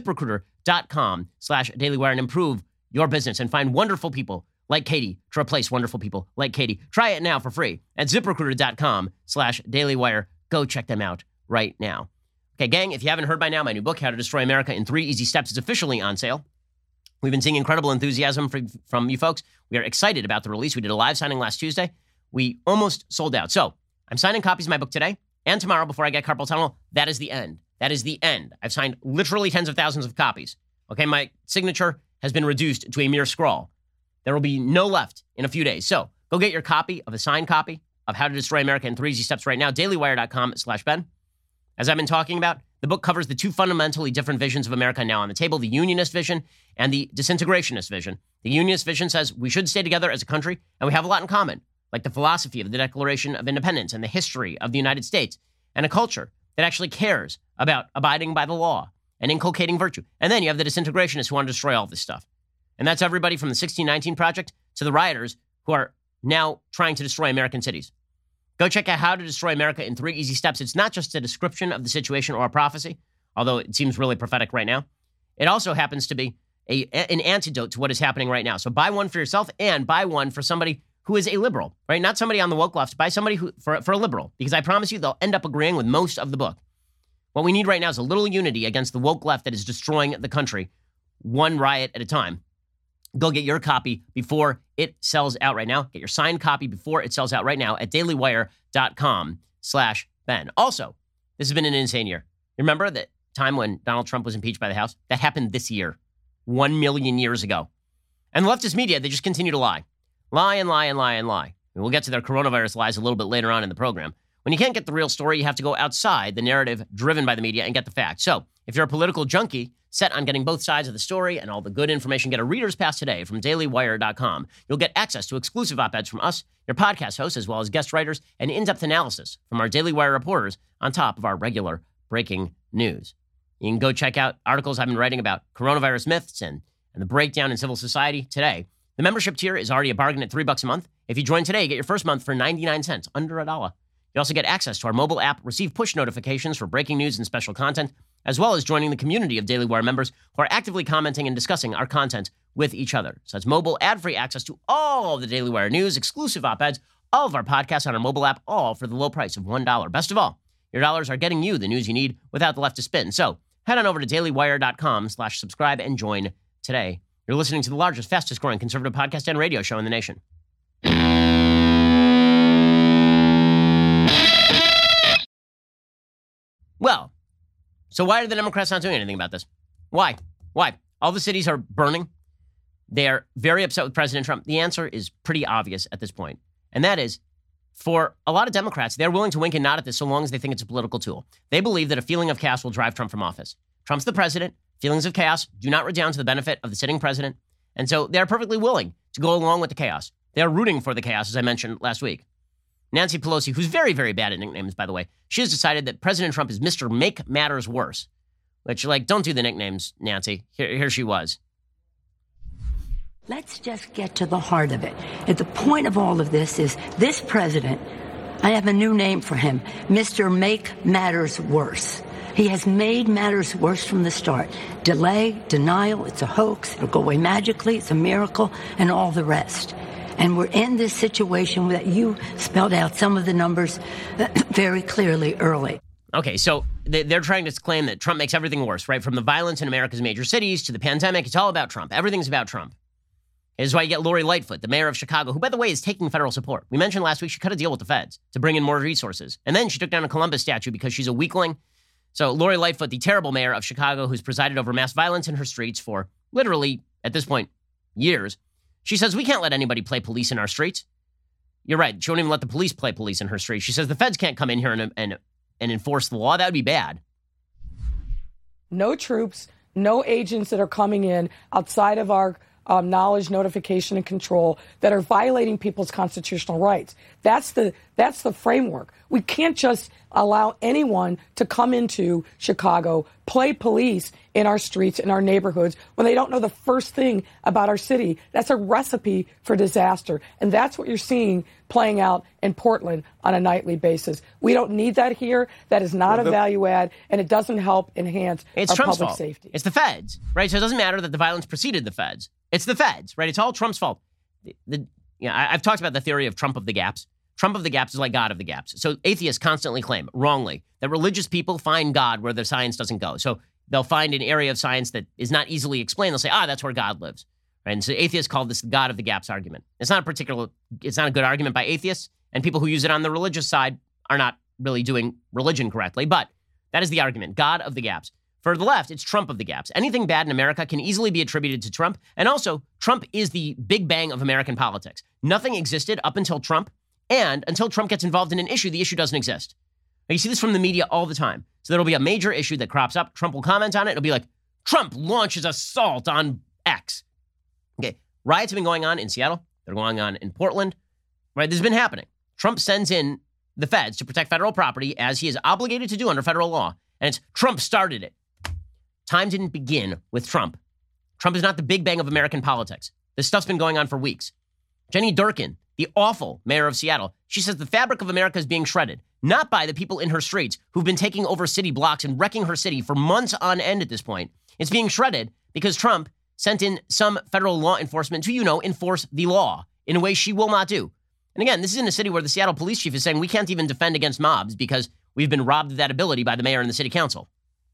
ZipRecruiter.com/dailywire, and improve your business and find wonderful people like Katie to replace wonderful people like Katie. Try it now for free at ZipRecruiter.com/dailywire. Go check them out right now. Okay, gang, if you haven't heard by now, my new book, How to Destroy America in 3 Easy Steps, is officially on sale. We've been seeing incredible enthusiasm from you folks. We are excited about the release. We did a live signing last Tuesday. We almost sold out. So I'm signing copies of my book today and tomorrow before I get carpal tunnel. That is the end. That is the end. I've signed literally tens of thousands of copies. Okay, my signature has been reduced to a mere scrawl. There will be no left in a few days. So go get your copy of a signed copy of How to Destroy America in 3 Easy Steps right now, dailywire.com/Ben. As I've been talking about, the book covers the 2 fundamentally different visions of America now on the table, the unionist vision and the disintegrationist vision. The unionist vision says we should stay together as a country, and we have a lot in common, like the philosophy of the Declaration of Independence and the history of the United States, and a culture that actually cares about abiding by the law and inculcating virtue. And then you have the disintegrationists who want to destroy all this stuff. And that's everybody from the 1619 Project to the rioters who are now trying to destroy American cities. Go check out How to Destroy America in 3 Easy Steps. It's not just a description of the situation or a prophecy, although it seems really prophetic right now. It also happens to be an antidote to what is happening right now. So buy one for yourself and buy one for somebody who is a liberal, right? Not somebody on the woke left. Buy somebody for a liberal, because I promise you they'll end up agreeing with most of the book. What we need right now is a little unity against the woke left that is destroying the country, one riot at a time. Go get your copy before it sells out right now. Get your signed copy before it sells out right now at dailywire.com/Ben. Also, this has been an insane year. Remember that time when Donald Trump was impeached by the House? That happened this year, 1 million years ago. And the leftist media, they just continue to lie. Lie and lie and lie and lie. And we'll get to their coronavirus lies a little bit later on in the program. When you can't get the real story, you have to go outside the narrative driven by the media and get the facts. So if you're a political junkie set on getting both sides of the story and all the good information, get a reader's pass today from dailywire.com. You'll get access to exclusive op-eds from us, your podcast hosts, as well as guest writers, and in-depth analysis from our Daily Wire reporters on top of our regular breaking news. You can go check out articles I've been writing about coronavirus myths and the breakdown in civil society today. The membership tier is already a bargain at $3 a month. If you join today, you get your first month for 99 cents, under $1. You also get access to our mobile app, receive push notifications for breaking news and special content, as well as joining the community of Daily Wire members who are actively commenting and discussing our content with each other. So that's mobile ad-free access to all of the Daily Wire news, exclusive op-eds, all of our podcasts on our mobile app, all for the low price of $1. Best of all, your dollars are getting you the news you need without the leftist spin. So head on over to dailywire.com/subscribe and join today. You're listening to the largest, fastest growing conservative podcast and radio show in the nation. Well, so why are the Democrats not doing anything about this? Why? All the cities are burning. They are very upset with President Trump. The answer is pretty obvious at this point. And that is, for a lot of Democrats, they're willing to wink and nod at this so long as they think it's a political tool. They believe that a feeling of chaos will drive Trump from office. Trump's the president. Feelings of chaos do not redound to the benefit of the sitting president. And so they're perfectly willing to go along with the chaos. They're rooting for the chaos, as I mentioned last week. Nancy Pelosi, who's very, very bad at nicknames, by the way, she has decided that President Trump is Mr. Make Matters Worse, which, don't do the nicknames, Nancy. Here she was. Let's just get to the heart of it. At the point of all of this is this president, I have a new name for him, Mr. Make Matters Worse. He has made matters worse from the start. Delay, denial, it's a hoax, it'll go away magically, it's a miracle, and all the rest. And we're in this situation that you spelled out some of the numbers very clearly early. Okay, so they're trying to claim that Trump makes everything worse, right? From the violence in America's major cities to the pandemic, it's all about Trump. Everything's about Trump. This is why you get Lori Lightfoot, the mayor of Chicago, who, by the way, is taking federal support. We mentioned last week she cut a deal with the feds to bring in more resources. And then she took down a Columbus statue because she's a weakling. So Lori Lightfoot, the terrible mayor of Chicago, who's presided over mass violence in her streets for literally, at this point, years, she says, we can't let anybody play police in our streets. You're right. She won't even let the police play police in her streets. She says the feds can't come in here and enforce the law. That would be bad. No troops, no agents that are coming in outside of our knowledge, notification, and control that are violating people's constitutional rights. That's the framework. We can't just allow anyone to come into Chicago, play police in our streets, in our neighborhoods, when they don't know the first thing about our city. That's a recipe for disaster. And that's what you're seeing playing out in Portland on a nightly basis. We don't need that here. That is not a value add, and it doesn't help enhance our Trump's public fault. safety. It's the feds, right? So it doesn't matter that the violence preceded the feds. It's the feds, right? It's all Trump's fault. I've talked about the theory of Trump of the gaps. Trump of the gaps is like God of the gaps. So atheists constantly claim, wrongly, that religious people find God where the science doesn't go. So they'll find an area of science that is not easily explained. They'll say, that's where God lives. Right? And so atheists call this the God of the gaps argument. It's not a good argument by atheists, and people who use it on the religious side are not really doing religion correctly. But that is the argument, God of the gaps. For the left, it's Trump of the gaps. Anything bad in America can easily be attributed to Trump. And also, Trump is the big bang of American politics. Nothing existed up until Trump. And until Trump gets involved in an issue, the issue doesn't exist. Now, you see this from the media all the time. So there'll be a major issue that crops up. Trump will comment on it. It'll be like, Trump launches assault on X. Okay, riots have been going on in Seattle. They're going on in Portland. Right, this has been happening. Trump sends in the feds to protect federal property as he is obligated to do under federal law. And it's Trump started it. Time didn't begin with Trump. Trump is not the big bang of American politics. This stuff's been going on for weeks. Jenny Durkin, the awful mayor of Seattle, she says the fabric of America is being shredded, not by the people in her streets who've been taking over city blocks and wrecking her city for months on end at this point. It's being shredded because Trump sent in some federal law enforcement to, enforce the law in a way she will not do. And again, this is in a city where the Seattle police chief is saying we can't even defend against mobs because we've been robbed of that ability by the mayor and the city council.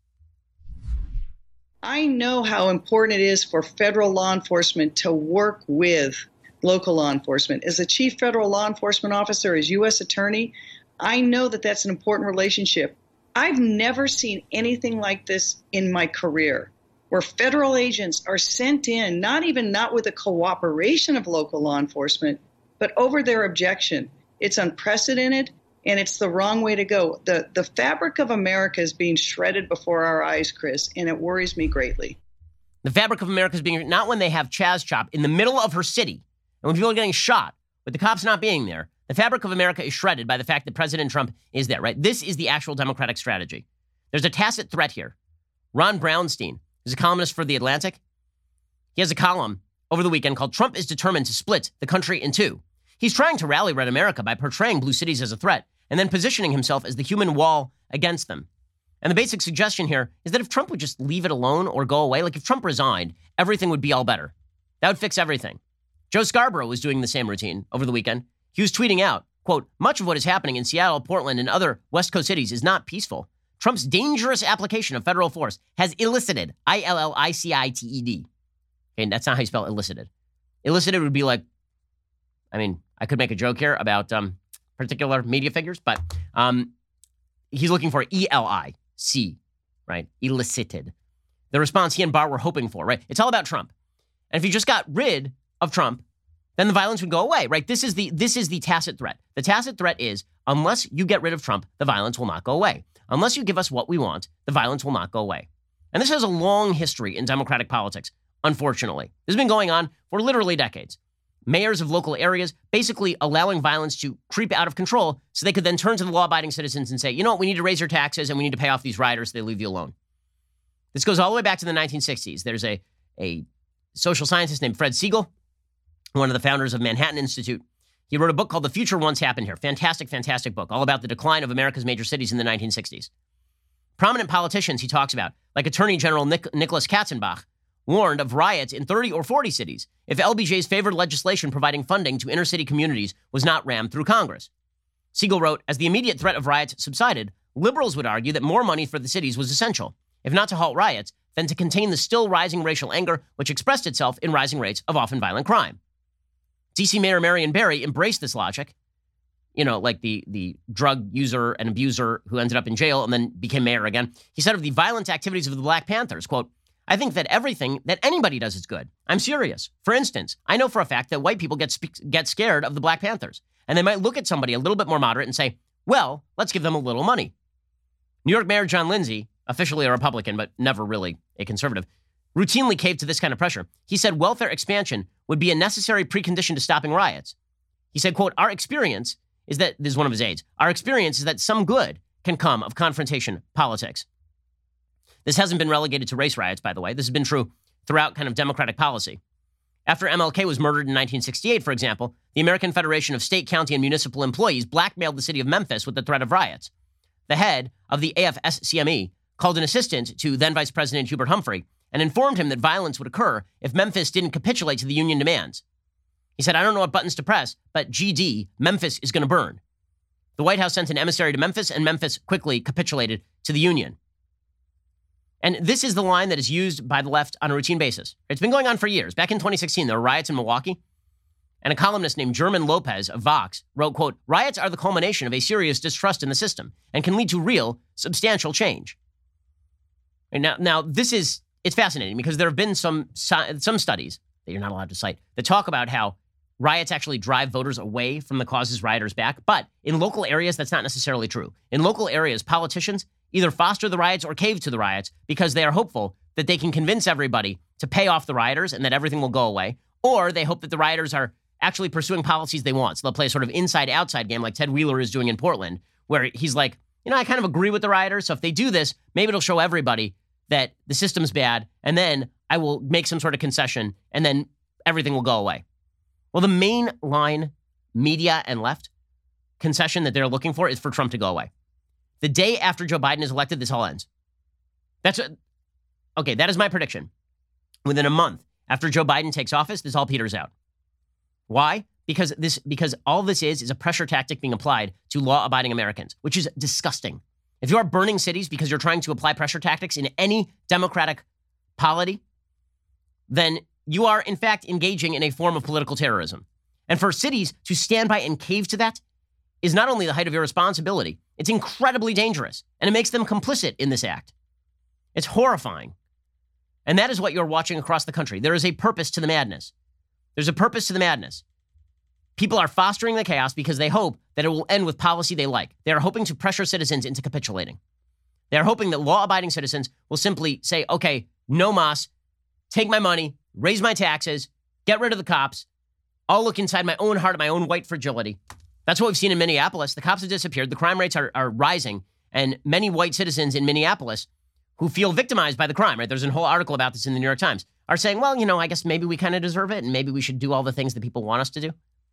I know how important it is for federal law enforcement to work with local law enforcement. As a chief federal law enforcement officer, as U.S. attorney, I know that that's an important relationship. I've never seen anything like this in my career, where federal agents are sent in, not with the cooperation of local law enforcement, but over their objection. It's unprecedented, and it's the wrong way to go. The fabric of America is being shredded before our eyes, Chris, and it worries me greatly. The fabric of America is being, not when they have Chaz Chop in the middle of her city, and when people are getting shot, with the cops not being there. The fabric of America is shredded by the fact that President Trump is there, right? This is the actual Democratic strategy. There's a tacit threat here. Ron Brownstein, who's a columnist for The Atlantic, he has a column over the weekend called "Trump is Determined to Split the Country in Two." He's trying to rally red America by portraying blue cities as a threat and then positioning himself as the human wall against them. And the basic suggestion here is that if Trump would just leave it alone or go away, like if Trump resigned, everything would be all better. That would fix everything. Joe Scarborough was doing the same routine over the weekend. He was tweeting out, quote, "Much of what is happening in Seattle, Portland, and other West Coast cities is not peaceful. Trump's dangerous application of federal force has elicited, ILLICITED." Okay, that's not how you spell elicited. Elicited would be like, I mean, I could make a joke here about particular media figures, but he's looking for ELIC, right? Elicited. The response he and Barr were hoping for, right? It's all about Trump. And if you just got rid of Trump, then the violence would go away, right? This is the tacit threat. The tacit threat is, unless you get rid of Trump, the violence will not go away. Unless you give us what we want, the violence will not go away. And this has a long history in Democratic politics, unfortunately. This has been going on for literally decades. Mayors of local areas basically allowing violence to creep out of control so they could then turn to the law-abiding citizens and say, you know what, we need to raise your taxes and we need to pay off these rioters so they leave you alone. This goes all the way back to the 1960s. There's a social scientist named Fred Siegel, one of the founders of Manhattan Institute. He wrote a book called The Future Once Happened Here. Fantastic, fantastic book, all about the decline of America's major cities in the 1960s. Prominent politicians he talks about, like Attorney General Nicholas Katzenbach, warned of riots in 30 or 40 cities if LBJ's favored legislation providing funding to inner city communities was not rammed through Congress. Siegel wrote, as the immediate threat of riots subsided, liberals would argue that more money for the cities was essential, if not to halt riots, then to contain the still rising racial anger which expressed itself in rising rates of often violent crime. D.C. Mayor Marion Barry embraced this logic, you know, like the drug user and abuser who ended up in jail and then became mayor again. He said of the violent activities of the Black Panthers, quote, "I think that everything that anybody does is good. I'm serious. For instance, I know for a fact that white people get scared of the Black Panthers, and they might look at somebody a little bit more moderate and say, well, let's give them a little money." New York Mayor John Lindsay, officially a Republican, but never really a conservative, routinely caved to this kind of pressure. He said welfare expansion would be a necessary precondition to stopping riots. He said, quote, "Our experience is that," this is one of his aides, "our experience is that some good can come of confrontation politics." This hasn't been relegated to race riots, by the way. This has been true throughout kind of Democratic policy. After MLK was murdered in 1968, for example, the American Federation of State, County, and Municipal Employees blackmailed the city of Memphis with the threat of riots. The head of the AFSCME called an assistant to then Vice President Hubert Humphrey and informed him that violence would occur if Memphis didn't capitulate to the union demands. He said, "I don't know what buttons to press, but GD, Memphis is going to burn." The White House sent an emissary to Memphis, and Memphis quickly capitulated to the union. And this is the line that is used by the left on a routine basis. It's been going on for years. Back in 2016, there were riots in Milwaukee, and a columnist named German Lopez of Vox wrote, quote, "Riots are the culmination of a serious distrust in the system and can lead to real, substantial change." And now this is, it's fascinating because there have been some studies that you're not allowed to cite that talk about how riots actually drive voters away from the causes rioters back. But in local areas, that's not necessarily true. In local areas, politicians either foster the riots or cave to the riots because they are hopeful that they can convince everybody to pay off the rioters and that everything will go away. Or they hope that the rioters are actually pursuing policies they want. So they'll play a sort of inside-outside game like Ted Wheeler is doing in Portland, where he's like, you know, I kind of agree with the rioters. So if they do this, maybe it'll show everybody that the system's bad, and then I will make some sort of concession, and then everything will go away. Well, the main line, media and left, concession that they're looking for is for Trump to go away. The day after Joe Biden is elected, this all ends. That is my prediction. Within a month after Joe Biden takes office, this all peters out. Why? Because all this is a pressure tactic being applied to law-abiding Americans, which is disgusting. if you are burning cities because you're trying to apply pressure tactics in any democratic polity, then you are, in fact, engaging in a form of political terrorism. And for cities to stand by and cave to that is not only the height of irresponsibility, it's incredibly dangerous, and it makes them complicit in this act. It's horrifying. And that is what you're watching across the country. There is a purpose to the madness. There's a purpose to the madness. People are fostering the chaos because they hope that it will end with policy they like. They are hoping to pressure citizens into capitulating. They are hoping that law-abiding citizens will simply say, okay, no mas, take my money, raise my taxes, get rid of the cops. I'll look inside my own heart, my own white fragility. That's what we've seen in Minneapolis. The cops have disappeared. The crime rates are rising. And many white citizens in Minneapolis who feel victimized by the crime, right? There's a whole article about this in the New York Times, are saying, well, I guess maybe we kind of deserve it and maybe we should do all the things that people want us to do.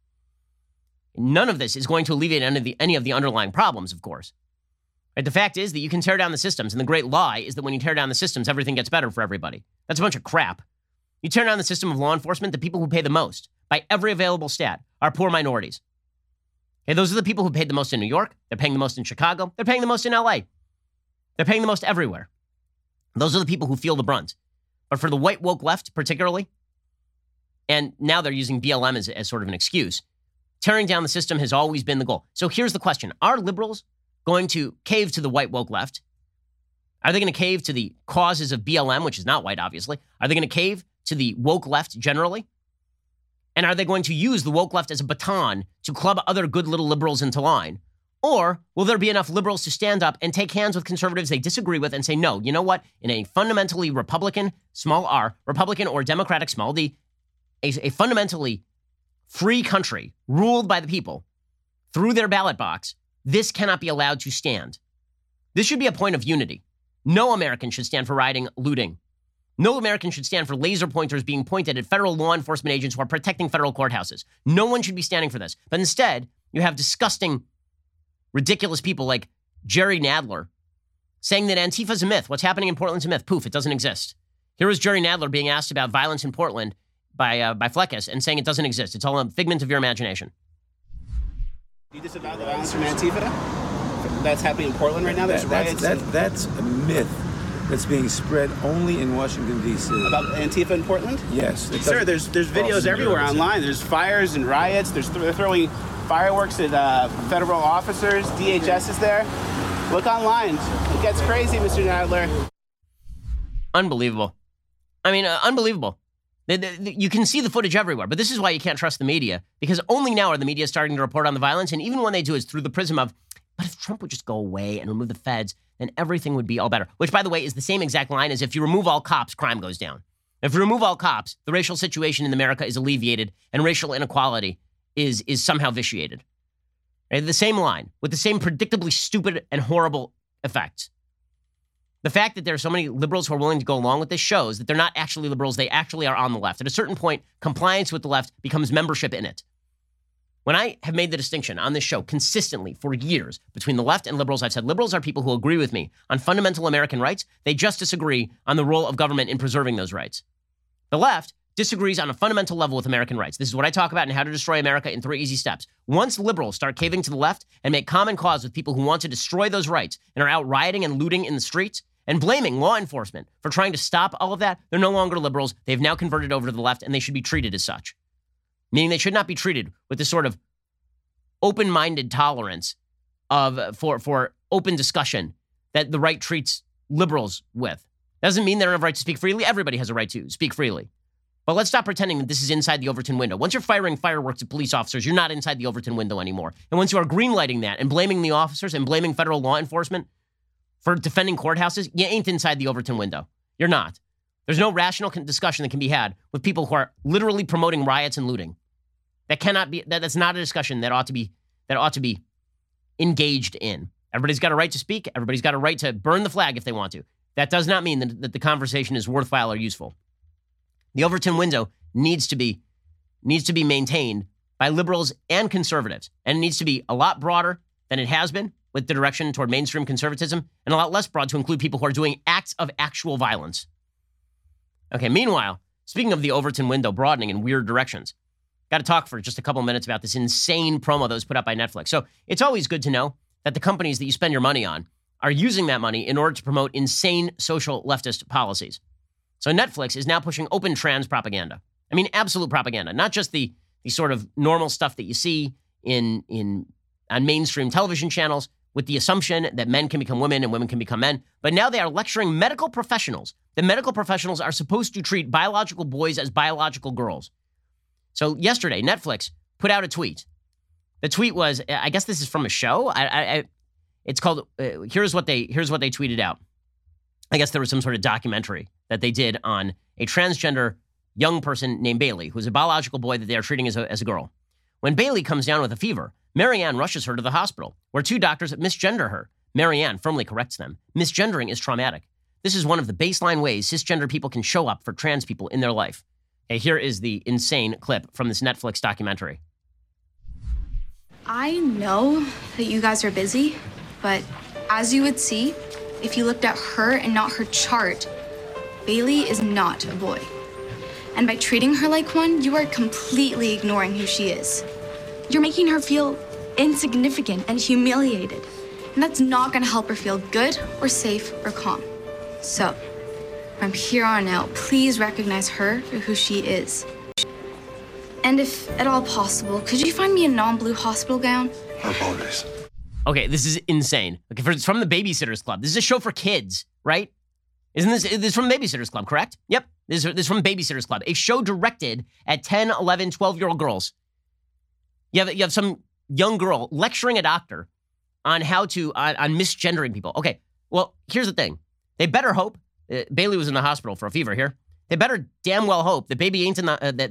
None of this is going to alleviate any of the underlying problems, of course. Right? The fact is that you can tear down the systems, and the great lie is that when you tear down the systems, everything gets better for everybody. That's a bunch of crap. You tear down the system of law enforcement, the people who pay the most, by every available stat, are poor minorities. Okay, those are the people who paid the most in New York. They're paying the most in Chicago. They're paying the most in LA. They're paying the most everywhere. Those are the people who feel the brunt. But for the white woke left, particularly, and now they're using BLM as sort of an excuse, tearing down the system has always been the goal. So here's the question. Are liberals going to cave to the white woke left? Are they going to cave to the causes of BLM, which is not white, obviously? Are they going to cave to the woke left generally? And are they going to use the woke left as a baton to club other good little liberals into line? Or will there be enough liberals to stand up and take hands with conservatives they disagree with and say, no, you know what? In a fundamentally Republican, small r, Republican or Democratic, small d, a fundamentally free country ruled by the people through their ballot box, this cannot be allowed to stand. This should be a point of unity. No American should stand for rioting, looting. No American should stand for laser pointers being pointed at federal law enforcement agents who are protecting federal courthouses. No one should be standing for this. But instead, you have disgusting, ridiculous people like Jerry Nadler saying that Antifa is a myth. What's happening in Portland's a myth. Poof, it doesn't exist. Here is Jerry Nadler being asked about violence in Portland by Fleckis and saying it doesn't exist. It's all a figment of your imagination. You disavow the violence from Antifa? That's happening in Portland right now? There's riots. That's a myth that's being spread only in Washington, D.C. About Antifa in Portland? Yes. Sir, there's videos everywhere online. There's fires and riots. They're throwing fireworks at federal officers. DHS is there. Look online. It gets crazy, Mr. Nadler. Unbelievable. I mean, unbelievable. You can see the footage everywhere, but this is why you can't trust the media, because only now are the media starting to report on the violence, and even when they do, it's through the prism of, but if Trump would just go away and remove the feds, then everything would be all better, which, by the way, is the same exact line as if you remove all cops, crime goes down. If you remove all cops, the racial situation in America is alleviated, and racial inequality is somehow vitiated. Right? The same line, with the same predictably stupid and horrible effects. The fact that there are so many liberals who are willing to go along with this shows that they're not actually liberals. They actually are on the left. At a certain point, compliance with the left becomes membership in it. When I have made the distinction on this show consistently for years between the left and liberals, I've said liberals are people who agree with me on fundamental American rights. They just disagree on the role of government in preserving those rights. The left disagrees on a fundamental level with American rights. This is what I talk about in How to Destroy America in 3 Easy Steps. Once liberals start caving to the left and make common cause with people who want to destroy those rights and are out rioting and looting in the streets, and blaming law enforcement for trying to stop all of that, they're no longer liberals. They've now converted over to the left, and they should be treated as such. Meaning they should not be treated with this sort of open-minded tolerance for open discussion that the right treats liberals with. That doesn't mean they don't have a right to speak freely. Everybody has a right to speak freely. But let's stop pretending that this is inside the Overton window. Once you're firing fireworks at police officers, you're not inside the Overton window anymore. And once you are greenlighting that and blaming the officers and blaming federal law enforcement for defending courthouses, you ain't inside the Overton window. You're not. There's no rational discussion that can be had with people who are literally promoting riots and looting. That cannot be. That's not a discussion that ought to be engaged in. Everybody's got a right to speak. Everybody's got a right to burn the flag if they want to. That does not mean that the conversation is worthwhile or useful. The Overton window needs to be maintained by liberals and conservatives, and it needs to be a lot broader than it has been, with the direction toward mainstream conservatism, and a lot less broad to include people who are doing acts of actual violence. Okay, meanwhile, speaking of the Overton window broadening in weird directions, got to talk for just a couple minutes about this insane promo that was put up by Netflix. So it's always good to know that the companies that you spend your money on are using that money in order to promote insane social leftist policies. So Netflix is now pushing open trans propaganda. I mean, absolute propaganda, not just the sort of normal stuff that you see on mainstream television channels with the assumption that men can become women and women can become men. But now they are lecturing medical professionals. The medical professionals are supposed to treat biological boys as biological girls. So yesterday, Netflix put out a tweet. The tweet was, I guess this is from a show. It's called, here's what they tweeted out. I guess there was some sort of documentary that they did on a transgender young person named Bailey, who's a biological boy that they are treating as a girl. When Bailey comes down with a fever, Marianne rushes her to the hospital, where 2 doctors misgender her. Marianne firmly corrects them. Misgendering is traumatic. This is one of the baseline ways cisgender people can show up for trans people in their life. Okay, here is the insane clip from this Netflix documentary. I know that you guys are busy, but as you would see, if you looked at her and not her chart, Bailey is not a boy. And by treating her like one, you are completely ignoring who she is. You're making her feel insignificant and humiliated. And that's not gonna help her feel good or safe or calm. So, from here on out, please recognize her for who she is. And if at all possible, could you find me a non-blue hospital gown? I apologize. Okay, this is insane. Okay, it's from the Babysitters Club. This is a show for kids, right? This is from the Babysitters Club, correct? Yep, this is from Babysitters Club, a show directed at 10, 11, 12-year-old girls. You have some young girl lecturing a doctor on how to, on misgendering people. Okay, well, here's the thing. They better hope, Bailey was in the hospital for a fever here. They better damn well hope that Bailey ain't in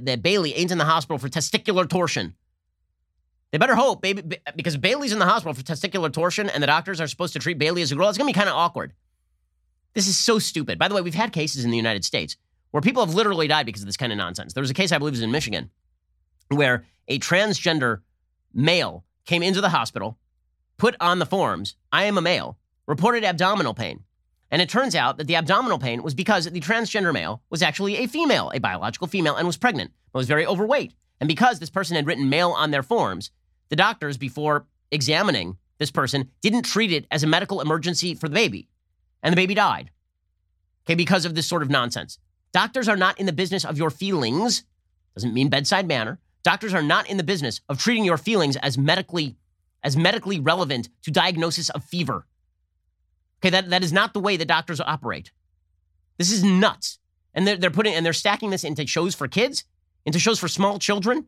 the hospital for testicular torsion. They better hope, because Bailey's in the hospital for testicular torsion and the doctors are supposed to treat Bailey as a girl. It's going to be kind of awkward. This is so stupid. By the way, we've had cases in the United States where people have literally died because of this kind of nonsense. There was a case, I believe it was in Michigan, where a transgender male came into the hospital, put on the forms, I am a male, reported abdominal pain. And it turns out that the abdominal pain was because the transgender male was actually a female, a biological female, and was pregnant, but was very overweight. And because this person had written male on their forms, the doctors, before examining this person, didn't treat it as a medical emergency for the baby. And the baby died. Okay, because of this sort of nonsense. Doctors are not in the business of your feelings. Doesn't mean bedside manner. Doctors are not in the business of treating your feelings as medically relevant to diagnosis of fever. Okay, that is not the way that doctors operate. This is nuts. And they're stacking this into shows for kids, into shows for small children.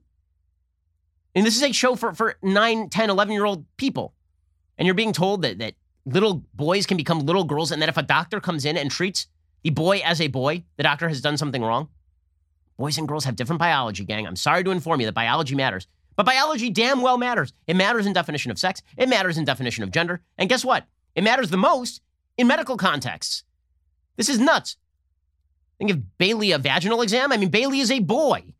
And this is a show for 9, 10, 11-year-old people. And you're being told that little boys can become little girls, and that if a doctor comes in and treats the boy as a boy, the doctor has done something wrong. Boys and girls have different biology, gang. I'm sorry to inform you that biology matters. But biology damn well matters. It matters in definition of sex. It matters in definition of gender. And guess what? It matters the most in medical contexts. This is nuts. Think of Bailey a vaginal exam? I mean, Bailey is a boy.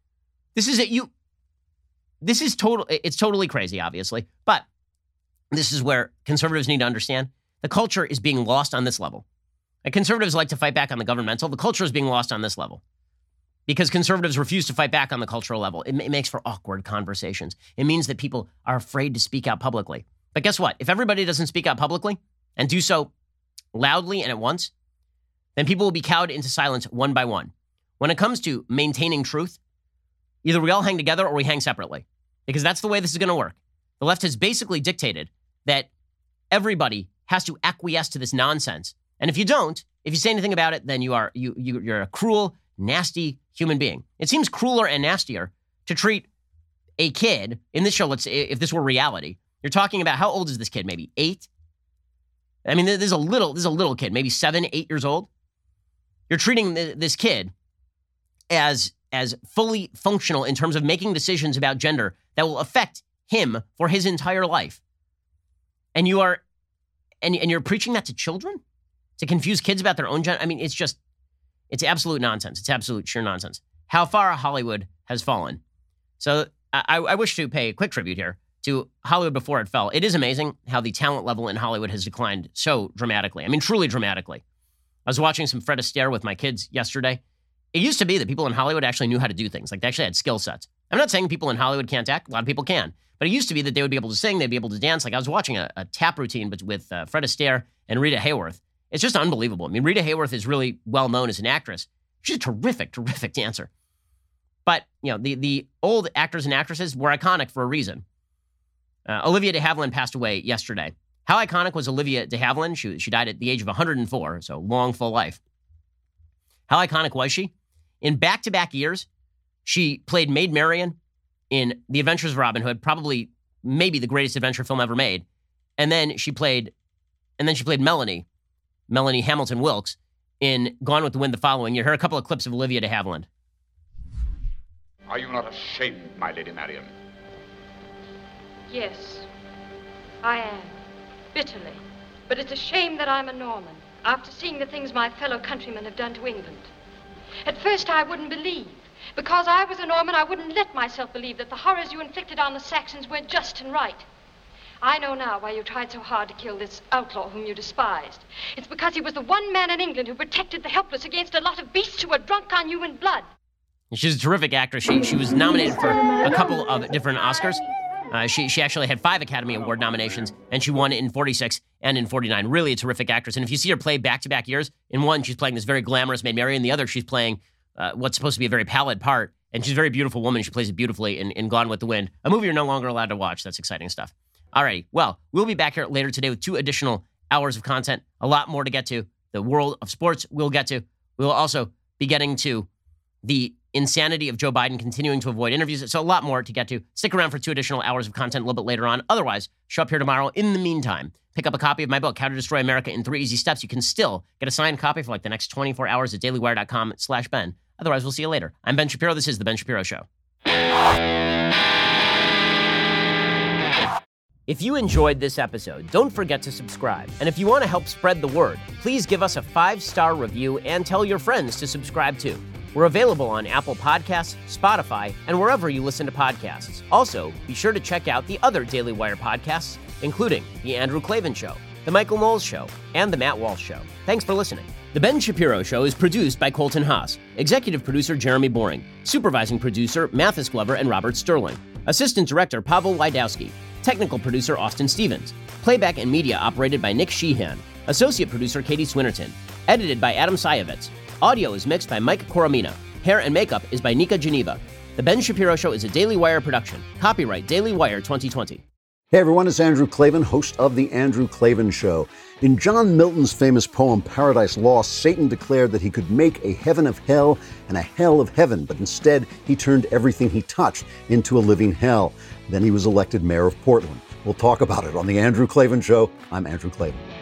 It's totally crazy, obviously. But this is where conservatives need to understand the culture is being lost on this level. And conservatives like to fight back on the governmental. The culture is being lost on this level because conservatives refuse to fight back on the cultural level. It makes for awkward conversations. It means that people are afraid to speak out publicly. But guess what? If everybody doesn't speak out publicly and do so loudly and at once, then people will be cowed into silence one by one. When it comes to maintaining truth, either we all hang together or we hang separately, because that's the way this is going to work. The left has basically dictated that everybody has to acquiesce to this nonsense. And if you don't, if you say anything about it, then you're a cruel, nasty human being. It seems crueler and nastier to treat a kid in this show. If this were reality, you're talking about, how old is this kid? Maybe 8? I mean, there's a little kid, maybe 7, 8 years old. You're treating this kid as fully functional in terms of making decisions about gender that will affect him for his entire life. And you're preaching that to children to confuse kids about their own gender. I mean, it's absolute nonsense. It's absolute sheer nonsense. How far Hollywood has fallen. So I wish to pay a quick tribute here to Hollywood before it fell. It is amazing how the talent level in Hollywood has declined so dramatically. I mean, truly dramatically. I was watching some Fred Astaire with my kids yesterday. It used to be that people in Hollywood actually knew how to do things. Like, they actually had skill sets. I'm not saying people in Hollywood can't act. A lot of people can. But it used to be that they would be able to sing, they'd be able to dance. Like I was watching a tap routine with Fred Astaire and Rita Hayworth. It's just unbelievable. I mean, Rita Hayworth is really well known as an actress. She's a terrific, terrific dancer. But, you know, the old actors and actresses were iconic for a reason. Olivia de Havilland passed away yesterday. How iconic was Olivia de Havilland? She died at the age of 104, so long, full life. How iconic was she? In back-to-back years, she played Maid Marian in The Adventures of Robin Hood, probably maybe the greatest adventure film ever made. And then she played Melanie Hamilton Wilkes, in Gone with the Wind the following year. Here are a couple of clips of Olivia de Havilland. Are you not ashamed, my Lady Marian? Yes, I am. Bitterly. But it's a shame that I'm a Norman, after seeing the things my fellow countrymen have done to England. At first I wouldn't believe. Because I was a Norman, I wouldn't let myself believe that the horrors you inflicted on the Saxons were just and right. I know now why you tried so hard to kill this outlaw whom you despised. It's because he was the one man in England who protected the helpless against a lot of beasts who were drunk on human blood. She's a terrific actress. She was nominated for a couple of different Oscars. She actually had 5 Academy Award nominations, and she won in 46 and in 49. Really a terrific actress. And if you see her play back-to-back years, in one, she's playing this very glamorous Maid Marian. In the other, she's playing what's supposed to be a very pallid part. And she's a very beautiful woman. She plays it beautifully in Gone with the Wind, a movie you're no longer allowed to watch. That's exciting stuff. Alrighty, well, we'll be back here later today with 2 additional hours of content. A lot more to get to. The world of sports we'll get to. We'll also be getting to the insanity of Joe Biden continuing to avoid interviews. So a lot more to get to. Stick around for 2 additional hours of content a little bit later on. Otherwise, show up here tomorrow. In the meantime, pick up a copy of my book, How to Destroy America in 3 Easy Steps. You can still get a signed copy for like the next 24 hours at dailywire.com/Ben. Otherwise, we'll see you later. I'm Ben Shapiro. This is The Ben Shapiro Show. If you enjoyed this episode, don't forget to subscribe. And if you want to help spread the word, please give us a 5-star review and tell your friends to subscribe too. We're available on Apple Podcasts, Spotify, and wherever you listen to podcasts. Also, be sure to check out the other Daily Wire podcasts, including The Andrew Klavan Show, The Michael Knowles Show, and The Matt Walsh Show. Thanks for listening. The Ben Shapiro Show is produced by Colton Haas, executive producer Jeremy Boring, supervising producer Mathis Glover and Robert Sterling, assistant director Pavel Wydowski, technical producer Austin Stevens, playback and media operated by Nick Sheehan, associate producer Katie Swinnerton, edited by Adam Sayevitz. Audio is mixed by Mike Coromina. Hair and makeup is by Nika Geneva. The Ben Shapiro Show is a Daily Wire production. Copyright Daily Wire 2020. Hey everyone, it's Andrew Klavan, host of The Andrew Klavan Show. In John Milton's famous poem Paradise Lost, Satan declared that he could make a heaven of hell and a hell of heaven, but instead he turned everything he touched into a living hell. Then he was elected mayor of Portland. We'll talk about it on The Andrew Klavan Show. I'm Andrew Klavan.